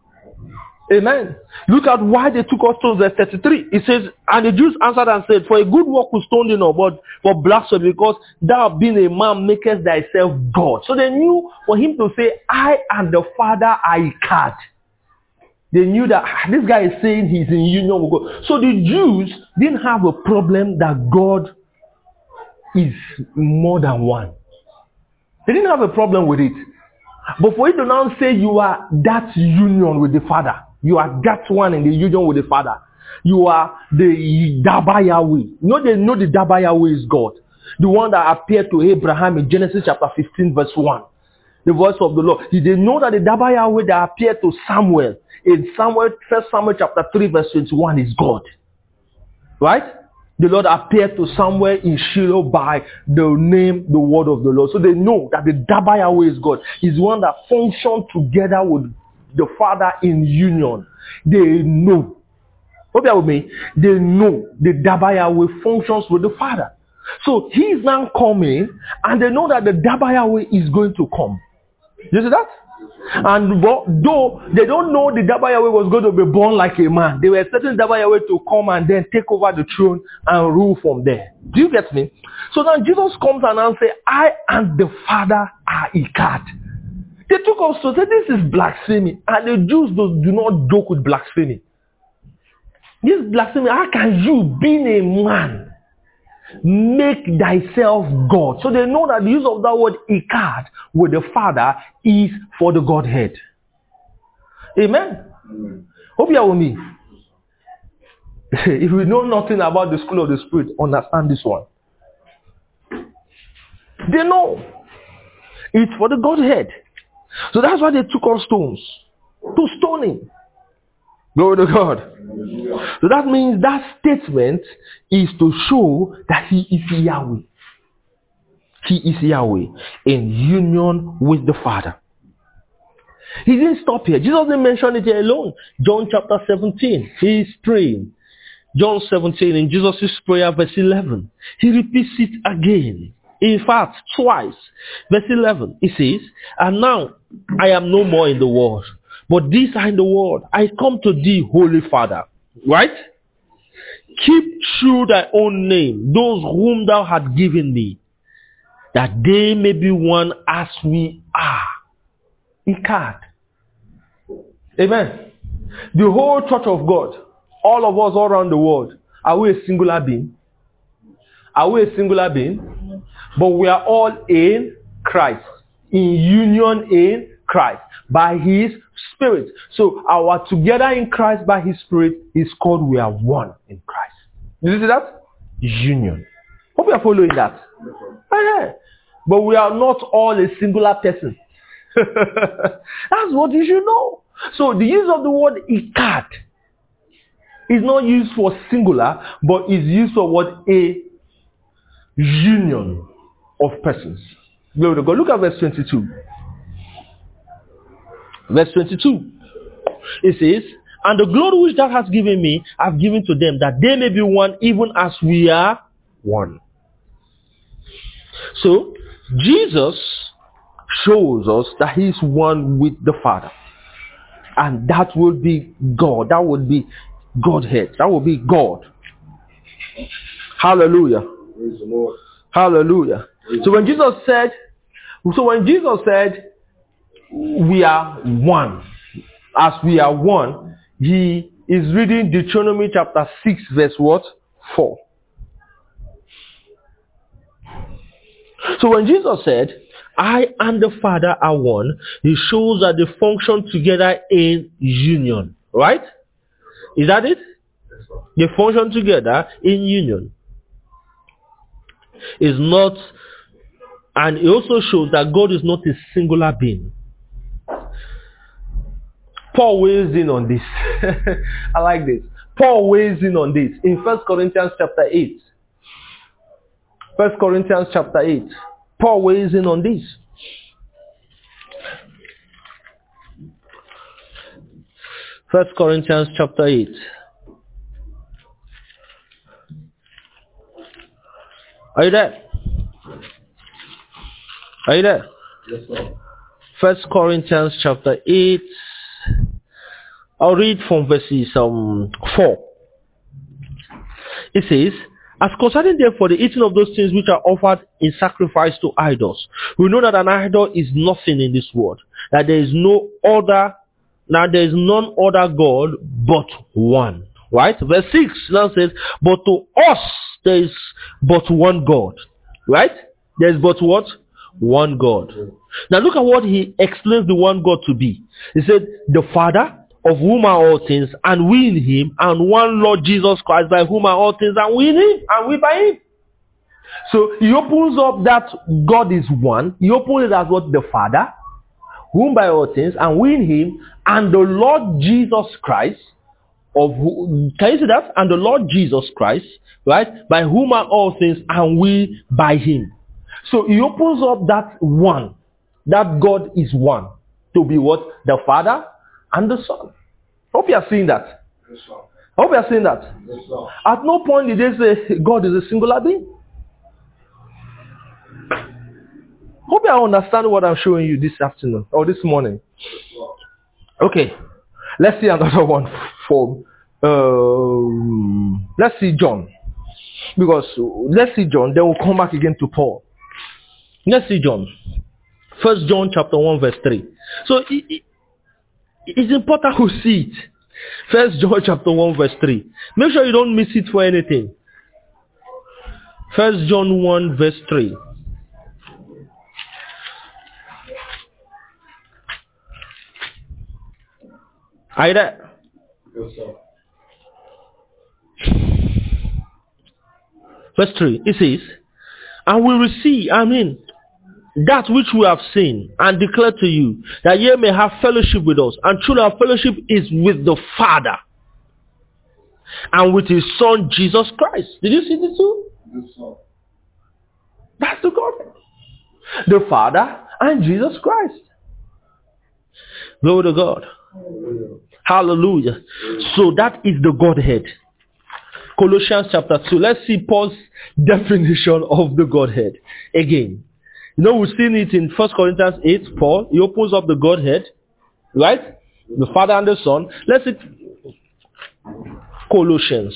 Amen. Look at why they took up stones. Verse 33. It says, and the Jews answered and said, for a good work we stone thee not, but for blasphemy, because thou being a man makest thyself God. So they knew for him to say, I and the Father are a card. They knew that this guy is saying he's in union with God. So the Jews didn't have a problem that God is more than one. They didn't have a problem with it. But for you to now say you are that union with the Father, you are that one in the union with the Father, you are the Daba Yahweh. They know the Daba Yahweh is God. The one that appeared to Abraham in Genesis chapter 15 verse 1. The voice of the Lord. They know that the Daba Yahweh that appeared to Samuel in Samuel, 1 Samuel chapter 3 verse 21 is God. Right? The Lord appeared to Samuel in Shiloh by the name, the word of the Lord. So they know that the Daba Yahweh is God. He's one that functions together with the Father in union. They know. Hope you with me. They know the Daba Yahweh functions with the Father. So he is now coming, and they know that the Daba Yahweh is going to come. You see that? And though they don't know the Daba Yahweh was going to be born like a man, they were expecting Daba Yahweh to come and then take over the throne and rule from there. Do you get me? So now Jesus comes and now says, I and the Father are Echad. They took us to say this is blasphemy. And the Jews do not joke with blasphemy. This blasphemy, how can you, being a man, make thyself God? So they know that the use of that word Echad with the Father is for the Godhead. Amen. Hope you are with me. If we know nothing about the school of the Spirit, understand this one. They know it's for the Godhead. So that's why they took up stones to stone him. Glory to God. So that means that statement is to show that he is Yahweh. He is Yahweh in union with the Father. He didn't stop here. Jesus didn't mention it here alone. John chapter 17. He is praying. John 17 in Jesus' prayer verse 11. He repeats it again. In fact, twice. Verse 11. He says, and now I am no more in the world, but these are in the world. I come to thee, Holy Father. Right? Keep true thy own name, those whom thou hast given me, that they may be one as we are. Echad. Amen. The whole church of God, all of us all around the world, are we a singular being? Are we a singular being? But we are all in Christ, in union in Christ, by his Spirit. So our together in Christ by his Spirit is called we are one in Christ. You see that? Union. Hope you are following that. Okay. But we are not all a singular person. That's what you should know. So the use of the word Echad is not used for singular, but is used for what? A union of persons. Glory to God. Look at verse 22. Verse 22. It says, and the glory which thou hast given me, I have given to them, that they may be one, even as we are one. So, Jesus shows us that he is one with the Father. And that will be God. That would be Godhead. That will be God. Hallelujah. Hallelujah. So when Jesus said, we are one, as we are one, he is reading Deuteronomy chapter 6 verse what? 4. So when Jesus said, I and the Father are one, he shows that they function together in union. Right? Is that it? They function together in union. Is not, and it also shows that God is not a singular being. Paul weighs in on this. I like this. Paul weighs in on this in 1 Corinthians chapter 8. 1 Corinthians chapter 8. Paul weighs in on this. 1 Corinthians chapter 8. Are you there? Are you there? Yes, sir. 1 Corinthians chapter 8. I'll read from verses 4. It says, as concerning therefore the eating of those things which are offered in sacrifice to idols, we know that an idol is nothing in this world, that there is no other, now there is none other God but one. Right? Verse 6 now says, but to us there is but one God. Right? There is but what? One God. Now look at what he explains the one God to be. He said, the Father, of whom are all things, and we in him, and one Lord Jesus Christ, by whom are all things, and we in him, and we by him. So he opens up that God is one. He opens it as what? The Father, whom by all things, and we in him, and the Lord Jesus Christ, of who, can you see that? And the Lord Jesus Christ, right? By whom are all things, and we by him. So he opens up that one, that God is one, to be what? The Father and the Son. Hope you are seeing that. Yes, sir. Hope you are seeing that. Yes, sir. At no point did they say God is a singular being. Hope you understand what I'm showing you this afternoon or this morning. Yes, sir. Okay, let's see another one for. Let's see John, because let's see John. Then we'll come back again to Paul. Let's see John. 1 John chapter 1 verse 3. So it's important to see it. 1 John chapter 1 verse 3. Make sure you don't miss it for anything. 1 John 1 verse 3. Are you there? Yes, sir. Verse 3. It says, and we receive, that which we have seen and declare to you, that ye may have fellowship with us. And truly our fellowship is with the Father and with his Son Jesus Christ. Did you see this too? Yes, sir. That's the God. The Father and Jesus Christ. Glory to God. Hallelujah. So that is the Godhead. Colossians chapter 2. Let's see Paul's definition of the Godhead again. You know, we've seen it in 1 Corinthians 8, Paul. He opens up the Godhead, right? The Father and the Son. Let's see Colossians.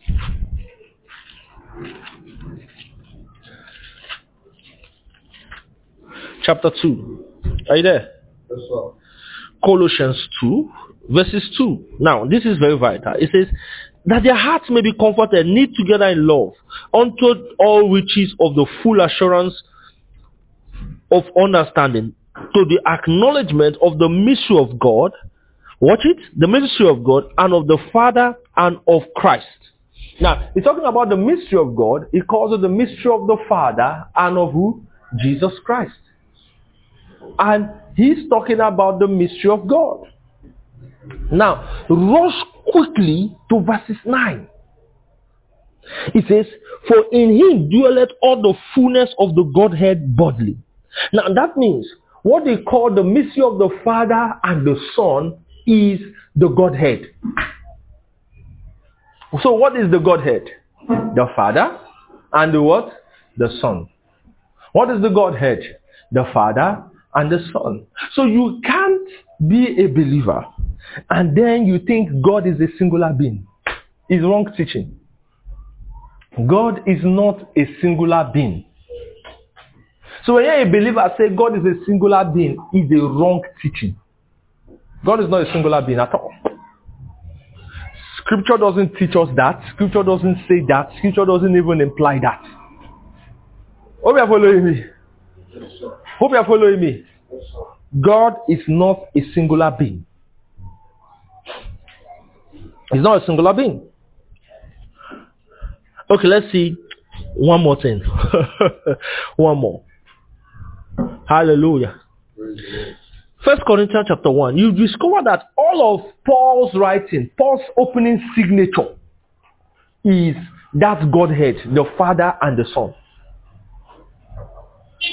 Chapter 2. Are you there? Yes, sir. Colossians 2, verses 2. Now, this is very vital. It says, that their hearts may be comforted, knit together in love, unto all riches of the full assurance of understanding, to the acknowledgement of the mystery of God. Watch it. The mystery of God and of the Father and of Christ. Now, he's talking about the mystery of God. He calls it the mystery of the Father and of who? Jesus Christ. And he's talking about the mystery of God. Now, rush quickly to verses 9. It says, for in him dwelleth all the fullness of the Godhead bodily. Now that means what they call the mystery of the Father and the Son is the Godhead. So what is the Godhead? The Father and the what? The Son. What is the Godhead? The Father and the Son. So you can't be a believer and then you think God is a singular being. It's wrong teaching. God is not a singular being. So when you're a believer say God is a singular being, is a wrong teaching. God is not a singular being at all. Scripture doesn't teach us that. Scripture doesn't say that. Scripture doesn't even imply that. Hope you are following me. Yes, sir. Hope you are following me. Yes, sir. God is not a singular being. He's not a singular being. Okay, let's see one more thing. One more. Hallelujah. Praise the Lord. 1 Corinthians chapter 1. You discover that all of Paul's writing, Paul's opening signature is that Godhead, the Father and the Son.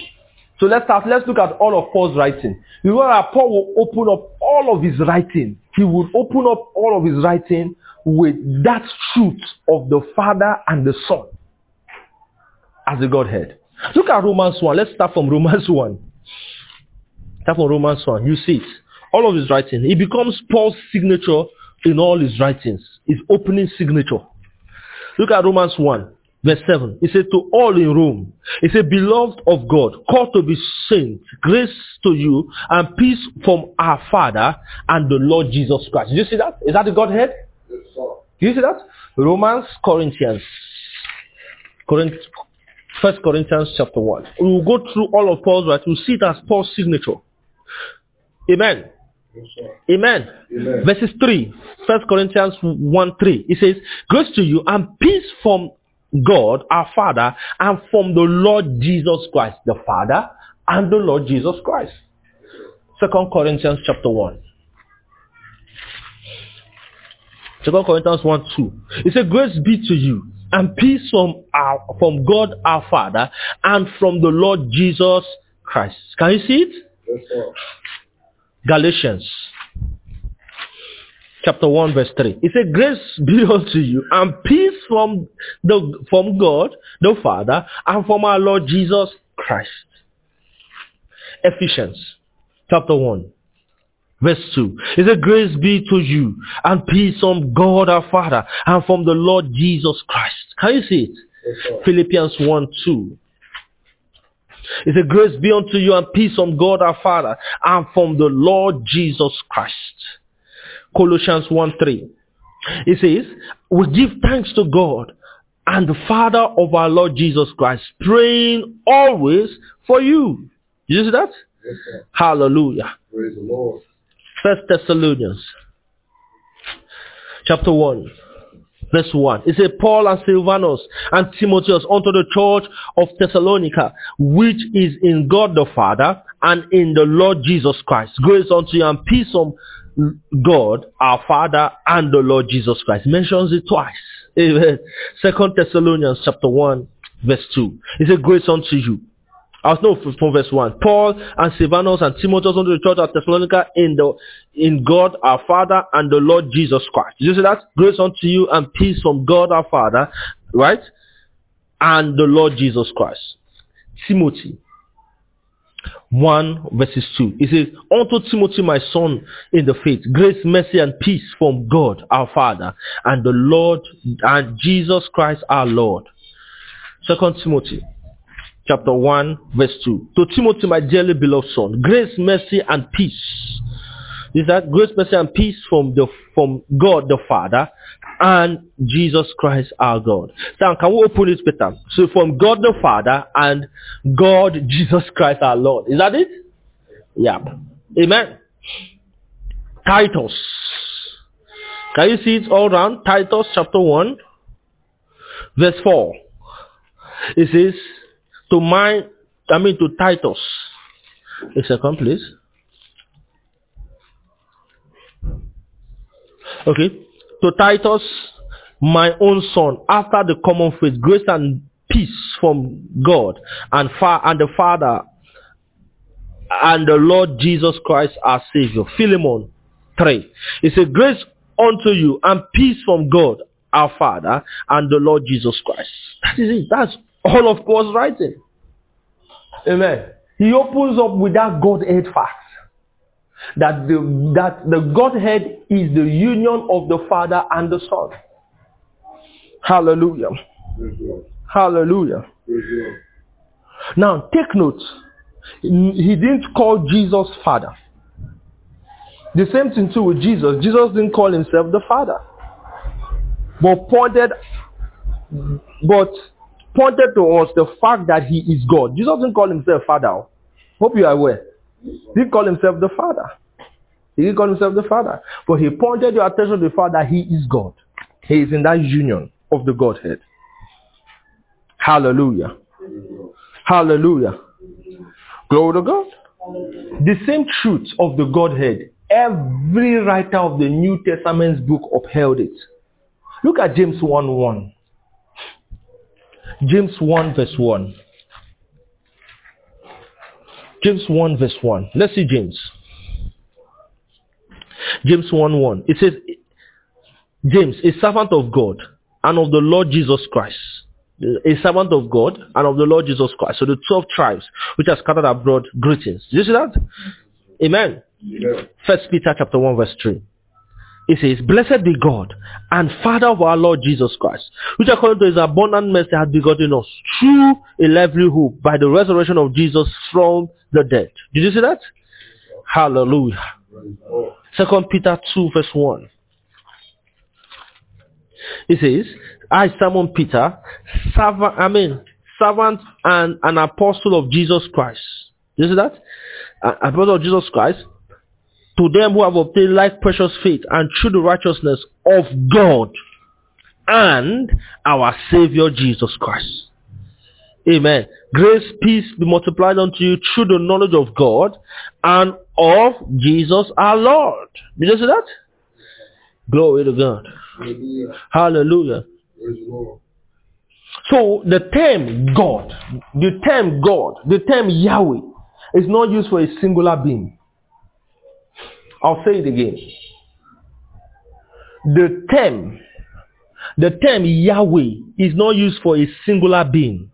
So let's look at all of Paul's writing. You know that Paul will open up all of his writing he would open up all of his writing with that truth of the Father and the Son as the Godhead. Look at Romans 1. Let's start from Romans 1. Start from Romans 1. You see it. All of his writing. It becomes Paul's signature in all his writings. His opening signature. Look at Romans 1. Verse 7, it said, to all in Rome, it said, beloved of God, called to be saints, grace to you and peace from our Father and the Lord Jesus Christ. Did you see that? Is that the Godhead? Yes, sir. Do you see that? Romans, Corinthians. 1 Corinthians chapter 1. We will go through all of Paul's writings. We'll see it as Paul's signature. Amen. Yes, sir. Amen. Amen. Verses 3. 1 Corinthians 1:3. It says, grace to you and peace from God, our Father, and from the Lord Jesus Christ, the Father, and the Lord Jesus Christ. 2 Corinthians chapter 1. 2 Corinthians 1:2. It says, grace be to you, and peace from God our Father, and from the Lord Jesus Christ. Can you see it? Yes, sir. Galatians chapter 1 verse 3. It says, grace be unto you and peace from God the Father and from our Lord Jesus Christ. Ephesians chapter 1 verse 2. It says, grace be to you and peace from God our Father and from the Lord Jesus Christ. Can you see it? Yes, sir. Philippians 1:2. It says, grace be unto you and peace from God our Father and from the Lord Jesus Christ. Colossians 1:3. It says, we give thanks to God and the Father of our Lord Jesus Christ, praying always for you. Did you see that? Yes, sir. Hallelujah. Praise the Lord. 1 Thessalonians chapter 1 verse 1. It says, Paul and Silvanus and Timotheus unto the church of Thessalonica, which is in God the Father and in the Lord Jesus Christ. Grace unto you and peace from God our Father and the Lord Jesus Christ. Mentions it twice. Amen. 2 Thessalonians chapter 1 verse 2. It says, grace unto you. From verse 1. Paul and Silvanus and Timotheus unto the church of Thessalonica in God our Father and the Lord Jesus Christ. Did you see that? Grace unto you and peace from God our Father, right? And the Lord Jesus Christ. Timothy 1 verses 2. It says, unto Timothy my son in the faith, grace, mercy and peace from God our Father and the Lord and Jesus Christ our Lord. 2 Timothy chapter 1 verse 2. To Timothy my dearly beloved son, grace, mercy and peace. Is that grace, mercy and peace from God the Father and Jesus Christ our God. Now can we open it better? So from God the Father and God Jesus Christ our Lord. Is that it? Yeah. Amen. Titus. Can you see it all around? Titus chapter 1 verse 4. It says, to Titus. A second, please. Okay. To Titus, my own son, after the common faith, grace and peace from God and the Father and the Lord Jesus Christ our Savior. Philemon 3. It says, grace unto you and peace from God our Father and the Lord Jesus Christ. That is it. That's all of Paul's writing. Amen. He opens up with that Godhead fact. That the Godhead is the union of the Father and the Son. Hallelujah. Praise the Lord. Hallelujah. Praise the Lord. Now take note. He didn't call Jesus Father. The same thing too with Jesus. Jesus didn't call himself the Father. But pointed to us the fact that he is God. Jesus didn't call himself Father. Hope you are aware. He didn't call himself the Father. He didn't call himself the Father. But he pointed your attention to the fact that he is God. He is in that union of the Godhead. Hallelujah. Hallelujah. Glory to God. The same truth of the Godhead, every writer of the New Testament's book upheld it. Look at James 1:1. James 1 verse 1. James 1 verse 1. Let's see James. James 1:1. It says, James, a servant of God and of the Lord Jesus Christ. A servant of God and of the Lord Jesus Christ. So the 12 tribes which are scattered abroad, greetings. Did you see that? Amen. Yeah. 1 Peter chapter 1 verse 3. It says, blessed be God and Father of our Lord Jesus Christ, which according to his abundant mercy hath begotten us through a lively hope by the resurrection of Jesus from the dead. Did you see that? Hallelujah. Praise God. 2 Peter 2 verse 1. It says, I, Simon Peter, servant and an apostle of Jesus Christ. You see that? Apostle of Jesus Christ. To them who have obtained like precious faith and through the righteousness of God and our Savior Jesus Christ. Amen. Grace, peace be multiplied unto you through the knowledge of God and of Jesus our Lord. Did you see that? Glory to God. Hallelujah. Hallelujah. Praise the Lord. So the term God, the term Yahweh is not used for a singular being. I'll say it again. The term Yahweh is not used for a singular being.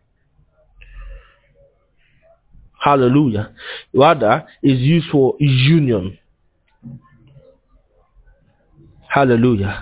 Hallelujah. Rather, is used for union. Hallelujah.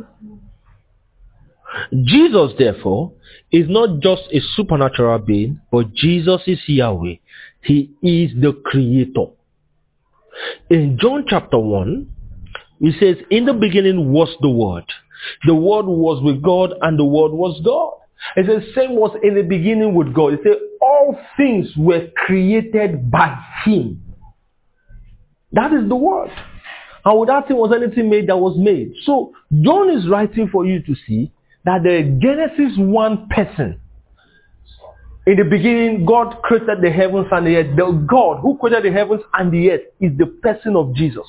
Jesus, therefore, is not just a supernatural being, but Jesus is Yahweh. He is the creator. In John chapter 1, it says, in the beginning was the Word. The Word was with God and the Word was God. It says, same was in the beginning with God. It says, all things were created by Him. That is the Word. And without Him was anything made that was made. So, John is writing for you to see that the Genesis 1 person, in the beginning, God created the heavens and the earth. The God who created the heavens and the earth is the person of Jesus.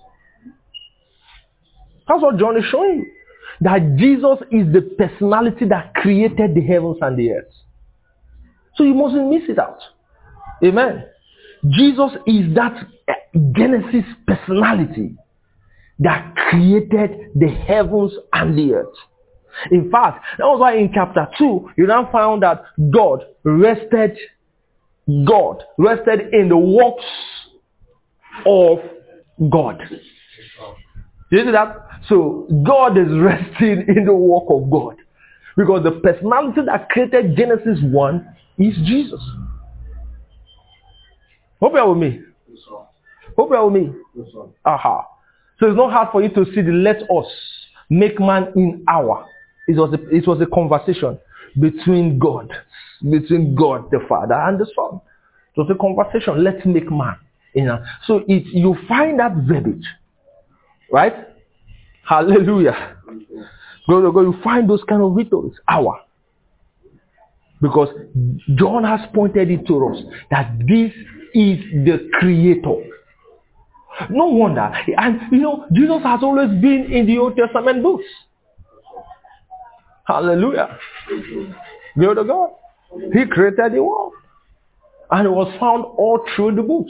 That's what John is showing you. That Jesus is the personality that created the heavens and the earth. So you mustn't miss it out. Amen. Jesus is that Genesis personality that created the heavens and the earth. In fact, that was why in chapter 2, you now found that God rested in the works of God. You see that? So God is resting in the work of God. Because the personality that created Genesis 1 is Jesus. Hope you are with me. Yes, sir. Hope you are with me. Yes, sir. Aha. So it's not hard for you to see the let us make man in our. It was a conversation between God the Father and the Son. It was a conversation. Let's make man in our. So you find that verbiage, right? Hallelujah. Go. You find those kind of rituals. Our. Because John has pointed it to us that this is the Creator. No wonder. And Jesus has always been in the Old Testament books. Hallelujah. Glory to God. He created the world. And it was found all through the books.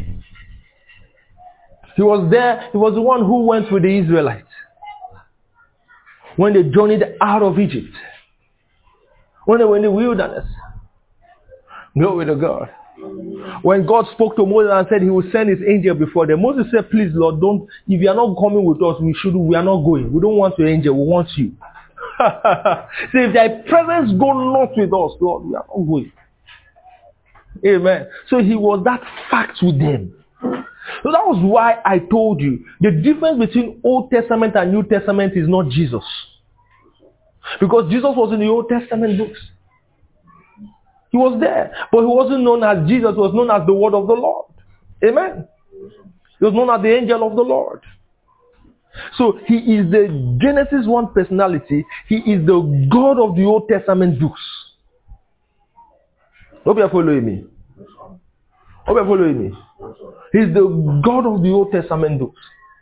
He was there. He was the one who went with the Israelites when they journeyed out of Egypt. When they were in the wilderness. Glory to God. When God spoke to Moses and said he would send his angel before them, Moses said, please Lord, if you are not coming with us, we are not going. We don't want your angel, we want you. So if thy presence go not with us, Lord, we are not going. Amen. So he was that fact with them. So that was why I told you, the difference between Old Testament and New Testament is not Jesus. Because Jesus was in the Old Testament books. He was there. But he wasn't known as Jesus. He was known as the Word of the Lord. Amen. He was known as the angel of the Lord. So he is the Genesis 1 personality. He is the God of the Old Testament books. Hope you are following me. Hope you are following me. He's the God of the Old Testament books.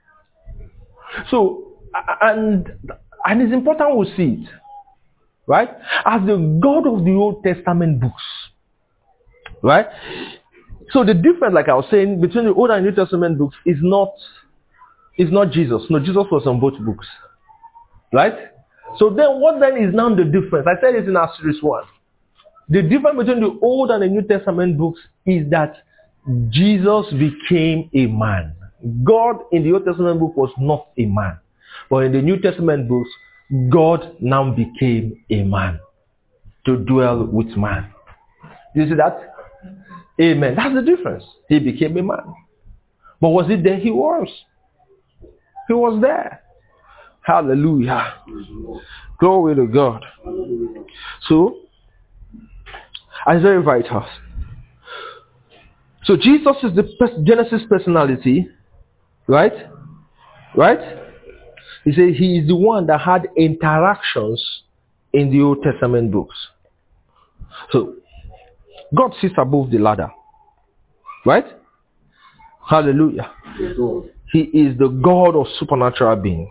So, and it's important we see it. Right? As the God of the Old Testament books. Right? So the difference, like I was saying, between the Old and New Testament books is not It's not Jesus. No, Jesus was on both books. Right? So then what then is now the difference? I said it in our series 1. The difference between the Old and the New Testament books is that Jesus became a man. God in the Old Testament book was not a man. But in the New Testament books, God now became a man to dwell with man. Do you see that? Amen. That's the difference. He became a man. But was it there? He was. He was there. Hallelujah. Glory to God. So, Isaiah vital. So Jesus is the Genesis personality, right? Right? He said he is the one that had interactions in the Old Testament books. So, God sits above the ladder. Right? Hallelujah. He is the God of supernatural beings.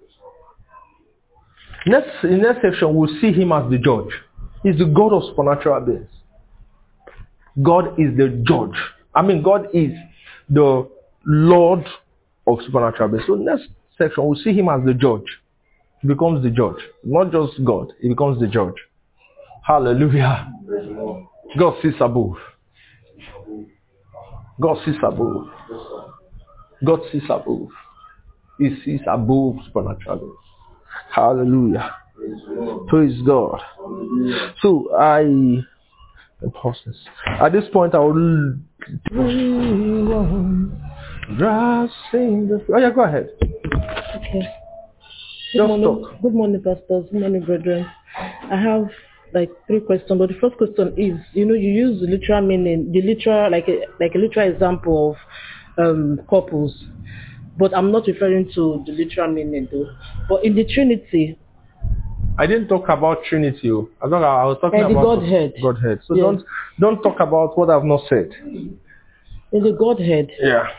In the next section, we'll see him as the judge. He's the God of supernatural beings. God is the judge. God is the Lord of supernatural beings. So next section, we'll see him as the judge. He becomes the judge. Not just God, he becomes the judge. Hallelujah. God sits above. God sits above. God sits above. He sits above supernatural beings. Hallelujah. Praise God. So at this point I will go ahead. Okay. Just talk. Good morning, pastors. Good morning, brethren. I have 3 questions, but the first question is, you use the literal meaning, like a literal example of couples, but I'm not referring to the literal meaning though. But in the Trinity, I didn't talk about Trinity. I was talking about the Godhead. So yes. don't talk about what I've not said. In the Godhead. Yeah.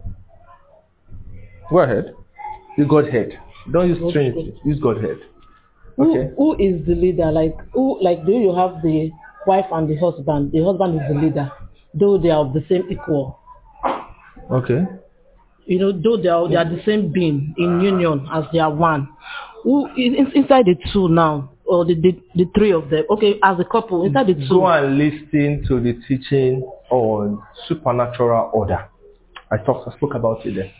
Go ahead. The Godhead. Don't use Trinity. Use Godhead. Okay. Who is the leader? Do you have the wife and the husband? The husband is the leader, though they are of the same equal. Okay. Though they are the same being in union as they are one. Who is inside the two now, or the 3 of them? Okay, as a couple inside the 2. Go and listen to the teaching on supernatural order. I spoke about it there.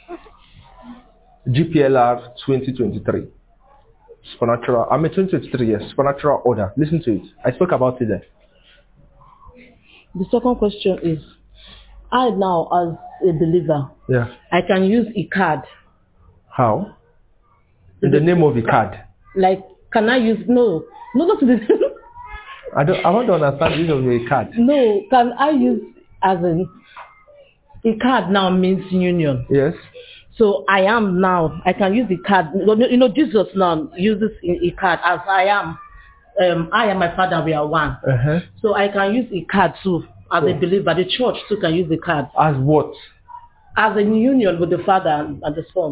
GPLR 2023. Supernatural. 2023. Yes, supernatural order. Listen to it. I spoke about it there. The second question is, I now as a believer, yeah, I can use a card. How? In the name of the card. Can I use not this? I want to understand the use of a card. No, can I use as a card now means union. Yes. So I am now. I can use the card. Jesus now uses a card as I am. I and my Father, we are one. Uh-huh. So I can use a card too as a believer. The church too can use the card. As what? As a union with the Father and the Son.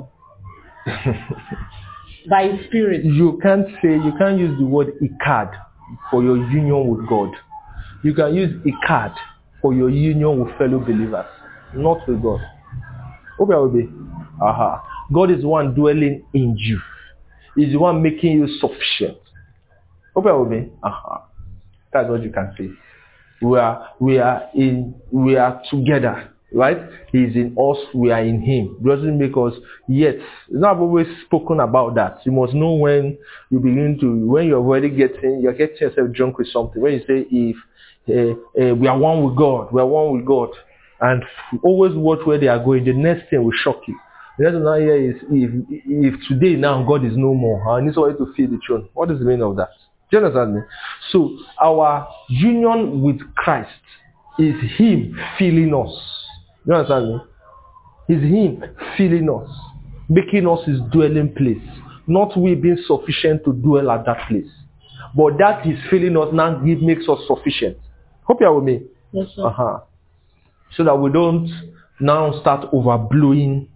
By His Spirit. You can't use the word a card for your union with God. You can use a card for your union with fellow believers, not with God. Okay. God is the one dwelling in you. He's the one making you sufficient. Okay. That's what you can say. We are together. Right? He is in us, we are in him. It doesn't make us yet. It's not always spoken about that. You must know when you're already you're getting yourself drunk with something. When you say, we are one with God, and always watch where they are going, the next thing will shock you. The next thing I hear is, if today now God is no more, I need somebody to feed the throne. What is the meaning of that? Do you understand me? So, our union with Christ is him filling us. You understand me? It's him filling us, making us his dwelling place. Not we being sufficient to dwell at that place. But that is filling us now makes us sufficient. Hope you are with me? Yes, sir. So that we don't now start overblowing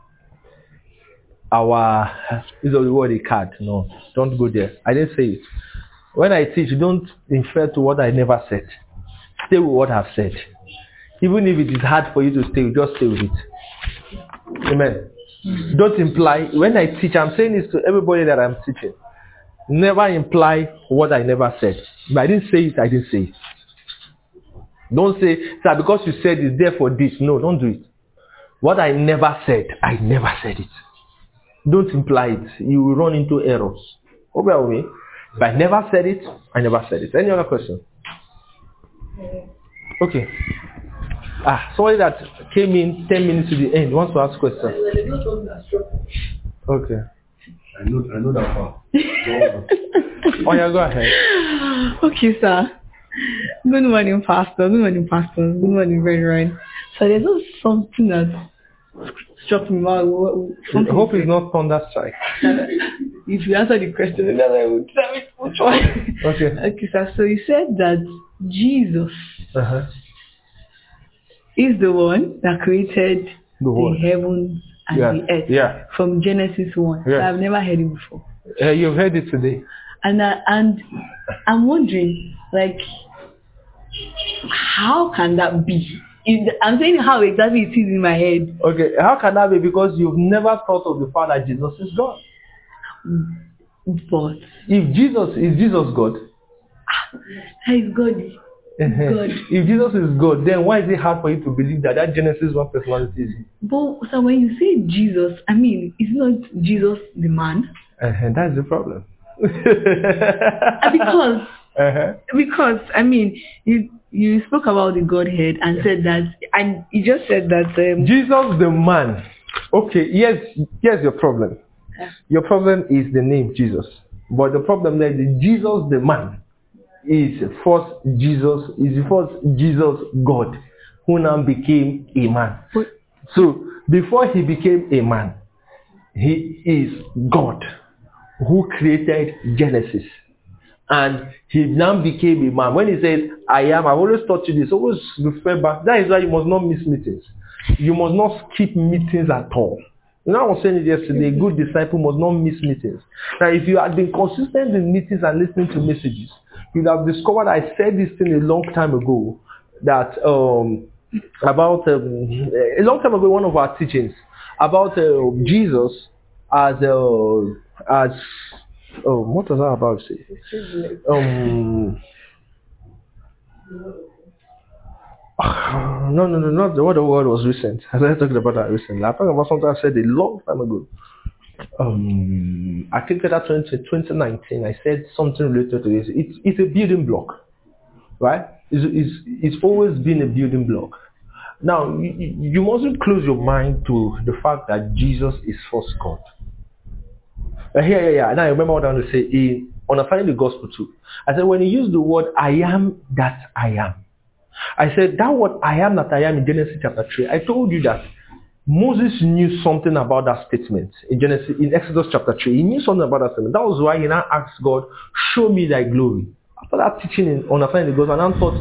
is the word a card. No, don't go there. I didn't say it. When I teach, don't infer to what I never said. Stay with what I've said. Even if it is hard for you to stay, just stay with it. Amen. Don't imply, when I teach, I'm saying this to everybody that I'm teaching. Never imply what I never said. If I didn't say it, I didn't say it. Don't say, sir, because you said it's there for this. No, don't do it. What I never said, I never said it. Don't imply it. You will run into errors. Okay with me? If I never said it, I never said it. Any other question? Okay. Somebody that came in 10 minutes to the end wants to ask questions. Okay. I know that part. Oh yeah, go ahead. Okay, sir. Good morning, Pastor. Good morning, Pastor. Good morning, brethren. So there's also something that struck me. I hope it's not thunder strike. If you answer the question, then I would tell me which one. Okay. Okay, sir. So you said that Jesus is the one that created the heavens and the earth. Yeah. From Genesis 1. Yeah. So I've never heard it before. You've heard it today. And I'm wondering, like, how can that be? I'm saying how exactly it is in my head. Okay, how can that be? Because you've never thought of the fact that Jesus is God. But If Jesus God? That is God. God. If Jesus is God, then why is it hard for you to believe that Genesis 1 personality is Him? But so when you say Jesus, I mean, it's not Jesus the man. That's the problem. Because I mean, you spoke about the Godhead and said that, and you just said that Jesus the man. Okay, here's your problem. Your problem is the name Jesus, but the problem there is Jesus the man is first Jesus God, who now became a man. So before he became a man, he is God who created Genesis. And he now became a man. When he says, I am, I've always taught you this, always refer back. That is why you must not miss meetings. You must not skip meetings at all. You know, I was saying it yesterday, a good disciple must not miss meetings. Now, if you had been consistent in meetings and listening to messages, you'd have discovered I said this thing a long time ago, that a long time ago, one of our teachings, about Jesus as what was I about to say? No, not what the word was recent. I started talking about that recently. I'm talking about something I said a long time ago. I think that 2019, I said something related to this. It's a building block, right? It's always been a building block. Now, you mustn't close your mind to the fact that Jesus is first God. Yeah. And I remember what I want to say on Understanding the Gospel too. I said when he used the word I am that I am. I said that word I am that I am in Genesis chapter 3. I told you that Moses knew something about that statement in Exodus chapter 3. He knew something about that statement. That was why he now asked God, show me thy glory. After that teaching on Understanding the Gospel, I now thought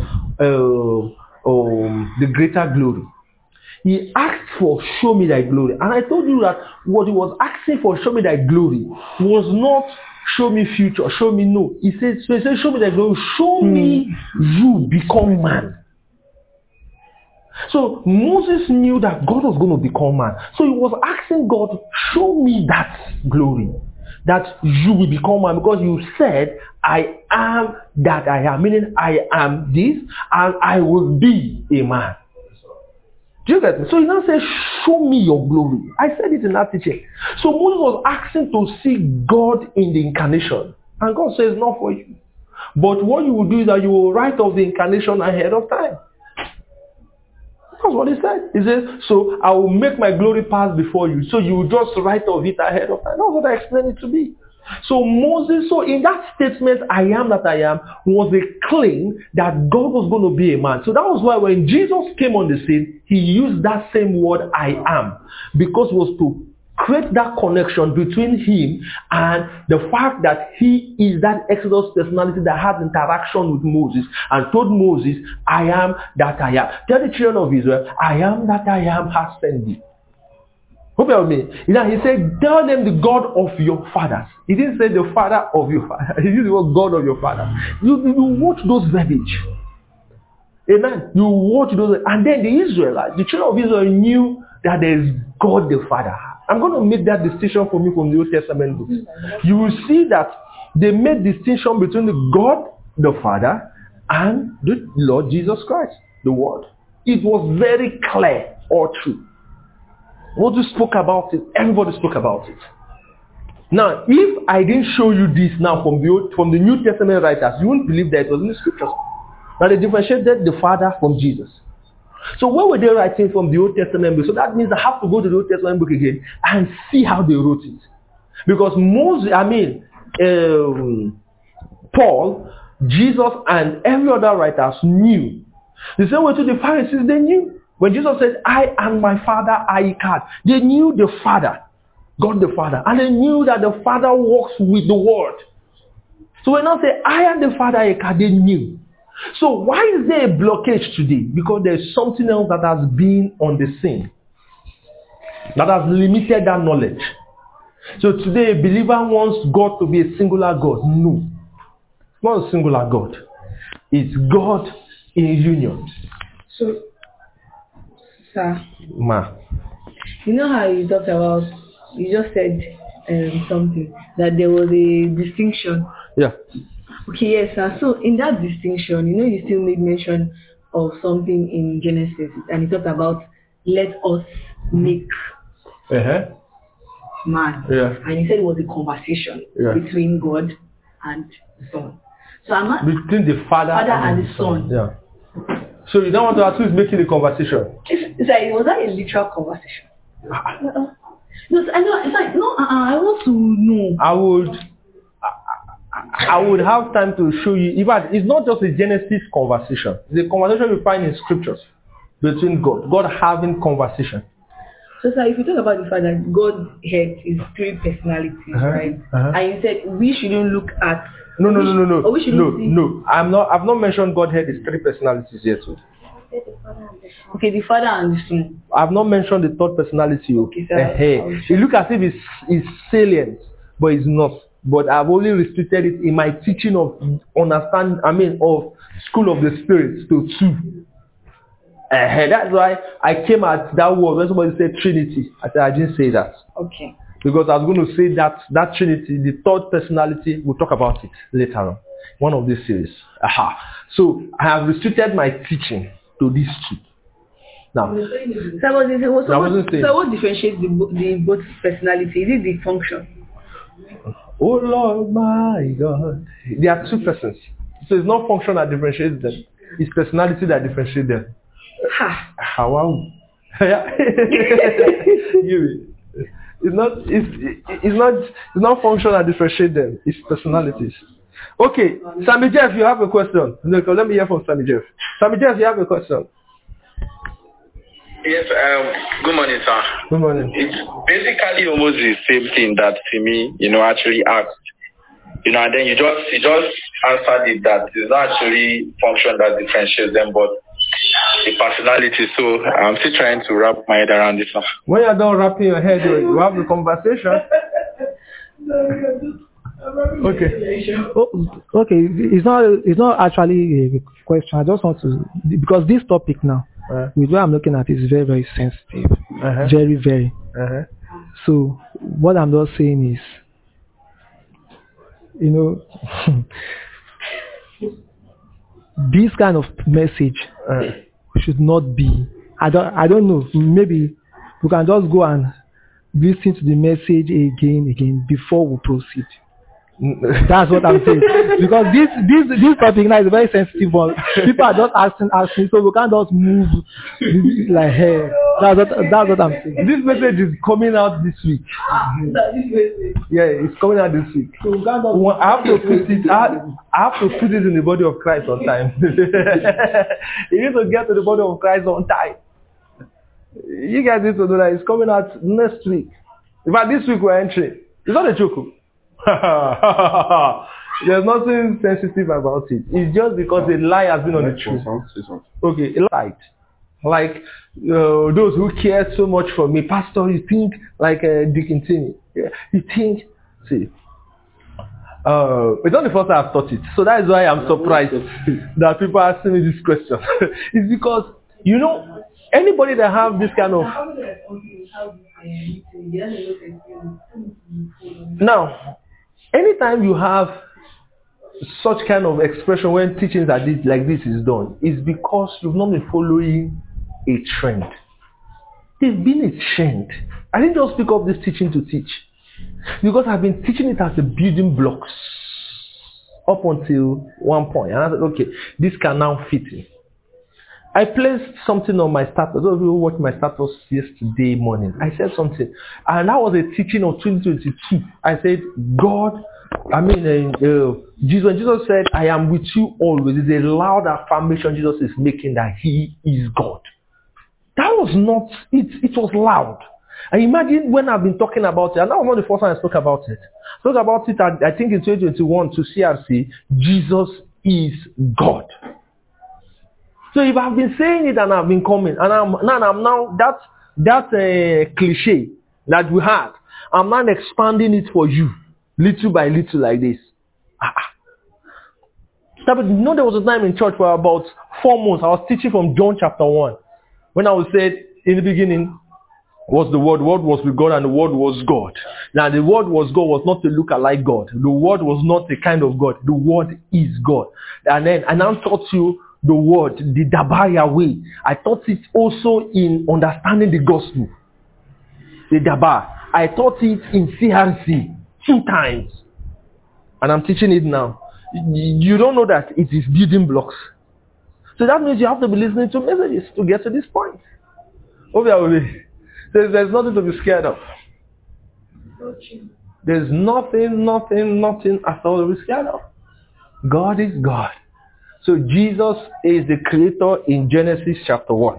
the greater glory. He asked for show me thy glory. And I told you that what he was asking for show me thy glory was not show me future, show me no. He said show me thy glory, show me you become man. So Moses knew that God was going to become man. So he was asking God, show me that glory. That you will become man. Because you said, I am that I am. Meaning I am this and I will be a man. Do you get me? So he now says, show me your glory. I said it in that teaching. So Moses was asking to see God in the incarnation. And God says, not for you. But what you will do is that you will write off the incarnation ahead of time. That's what he said. He says, so I will make my glory pass before you. So you will just write of it ahead of time. That's what I explained it to be. So Moses, so in that statement, I am that I am, was a claim that God was going to be a man. So that was why when Jesus came on the scene, he used that same word, I am, because it was to create that connection between him and the fact that he is that Exodus personality that has interaction with Moses and told Moses, I am that I am. Tell the children of Israel, I am that I am has sent thee. Hope you me. He said, tell them the God of your fathers. He didn't say the father of your father. He used the word God of your father. You watch those verbiage. Amen. You watch those. And then the Israelites, the children of Israel knew that there is God the Father. I'm going to make that distinction for me from the Old Testament books. You will see that they made distinction between the God, the Father, and the Lord Jesus Christ, the Word. It was very clear or true. What you spoke about it, everybody spoke about it. Now, if I didn't show you this now from the New Testament writers, you wouldn't believe that it was in the scriptures. Now they differentiated the Father from Jesus. So where were they writing from the Old Testament book? So that means I have to go to the Old Testament book again and see how they wrote it. Because Paul, Jesus, and every other writers knew. The same way to the Pharisees, they knew. When Jesus said, I and my Father are equal, they knew the Father, God the Father. And they knew that the Father works with the Word. So when I say, I and the Father are equal, they knew. So why is there a blockage today? Because there's something else that has been on the scene that has limited that knowledge. So today a believer wants God to be a singular God. No. It's not a singular God. It's God in union. So, sir, Ma. you know how you talked about, you just said something, that there was a distinction. Yeah. Okay, yes, sir. So in that distinction, you still made mention of something in Genesis, and you talked about, let us make man. Yeah. And you said it was a conversation between God and the Son. So I'm not between the Father and the Son. Yeah. So you don't want to at least make it a conversation. Was that a literal conversation? No, I know. It's like no. I want to know. I would have time to show you. In fact, it's not just a Genesis conversation. It's a conversation we find in scriptures between God having conversation. So, sir, if you talk about the fact that God had his three personalities, right? And you said we shouldn't look at. No. Or we shouldn't see. No. I've not mentioned God had his three personalities yet. Okay, the Father and the Son. I've not mentioned the third personality. Okay, sir. It looks as if it's salient, but it's not. But I've only restricted it in my teaching of of School of the Spirit to 2. That's why I came at that word when somebody said Trinity. I didn't say that. Okay. Because I was going to say that Trinity, the third personality, we'll talk about it later on. One of this series. So I have restricted my teaching to these 2. Now, so what differentiates the both personality? Is it the function? Oh Lord, my God. There are 2 persons. So it's not function that differentiates them. It's personality that differentiates them. Wow. It's not function that differentiates them. It's personalities. Okay, Sammy Jeff, you have a question. Look, let me hear from Sammy Jeff. Sammy Jeff, you have a question. Yes, good morning, sir. Good morning. It's basically almost the same thing that Timmy, actually asked. And then you just answered it that it's not actually function that differentiates them, but the personality. So I'm still trying to wrap my head around this. When you're done wrapping your head, you have the conversation. Okay. Okay. It's not actually a question. I just want to, because this topic now, with what I'm looking at, is very, very sensitive. Very, very. So what I'm just saying is, this kind of message should not be. I don't know. Maybe we can just go and listen to the message again before we proceed. That's what I'm saying. Because this topic now is a very sensitive one. People are just asking, so we can't just move like hey. That's what I'm saying. This message is coming out this week. Yeah, it's coming out this week. So I have to put it in the body of Christ on time. You need to get to the body of Christ on time. You guys need to know that it's coming out next week. In fact, this week we're entering. It's not a joke. There's nothing sensitive about it. It's just because a lie has been on the truth. Okay, a lie. Like those who care so much for me. Pastor, you think like Deacon Timmy. You think, see. It's not the first time I've taught it. So that is why I'm surprised that people are asking me this question. It's because, Anybody that have this kind of... Now, anytime you have such kind of expression when teachings like this is done, it's because you've not been following a trend. There's been a trend. I didn't just pick up this teaching to teach, because I've been teaching it as the building blocks up until one point. And I said, okay, this can now fit in. I placed something on my status. Those of you who watched my status yesterday morning, I said something. And that was a teaching of 2022. I said, Jesus, when Jesus said, I am with you always, it's a loud affirmation Jesus is making that he is God. That was not, it was loud. And imagine when I've been talking about it, and that was not the first time I spoke about it. I spoke about it, I think in 2021 to CRC, Jesus is God. So if I've been saying it and I've been coming, and I'm now that cliche that we had, I'm now expanding it for you, little by little like this. There was a time in church for about 4 months, I was teaching from John chapter 1. When I was said, in the beginning was the Word was with God, and the Word was God. Now the Word was God was not to look alike God. The Word was not a kind of God. The Word is God. And then I now taught you the Word, the Dabaya way. I taught it also in understanding the gospel. The Dabar. I taught it in CRC 2 times. And I'm teaching it now. You don't know that it is building blocks. So that means you have to be listening to messages to get to this point. There's nothing to be scared of. There's nothing at all to be scared of. God is God. So Jesus is the creator in Genesis chapter 1.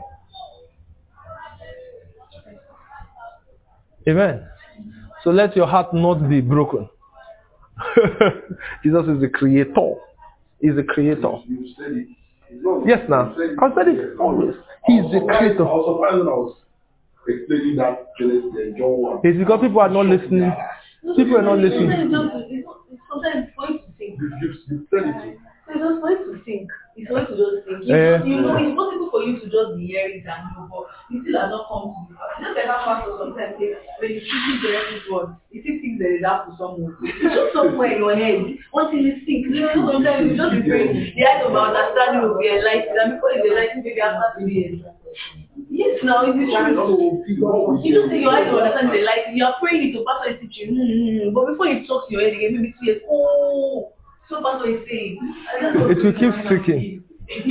Amen. So let your heart not be broken. Jesus is the creator. He's the creator. You said it. Yes, now. I've said it always. He's the creator. I was surprised when I was explaining that John 1. It's because people are not listening. People are not listening. Sometimes it's for you to think. You said it. It's just for you to think. It's for you to just think. You know, it's possible for you to just be hearing it and know, but you still have not come to the fact. Just like how pastor sometimes say, when you speak the English word, you still think there is that to someone. It's just somewhere in your head. Until you think. You know, sometimes you just be praying. The height of our understanding will be enlightened. And before it's enlightened, maybe after 2 years. Yes, now it is true. You don't say your eyes will understand the light. You are praying it to pastor is teaching. But before you talk to your head again, maybe 2 years. Oh, so pastor is saying. It will keep sticking.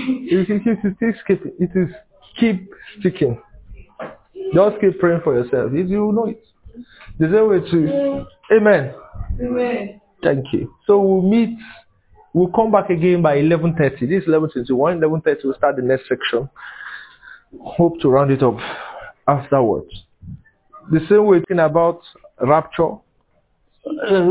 It is keep sticking. Just keep praying for yourself. If you know it. The same way too. Amen. Amen. Thank you. So we'll come back again by 11:30. This is 11:21. 11:30 we'll start the next section. Hope to round it up afterwards. The same way talking about rapture.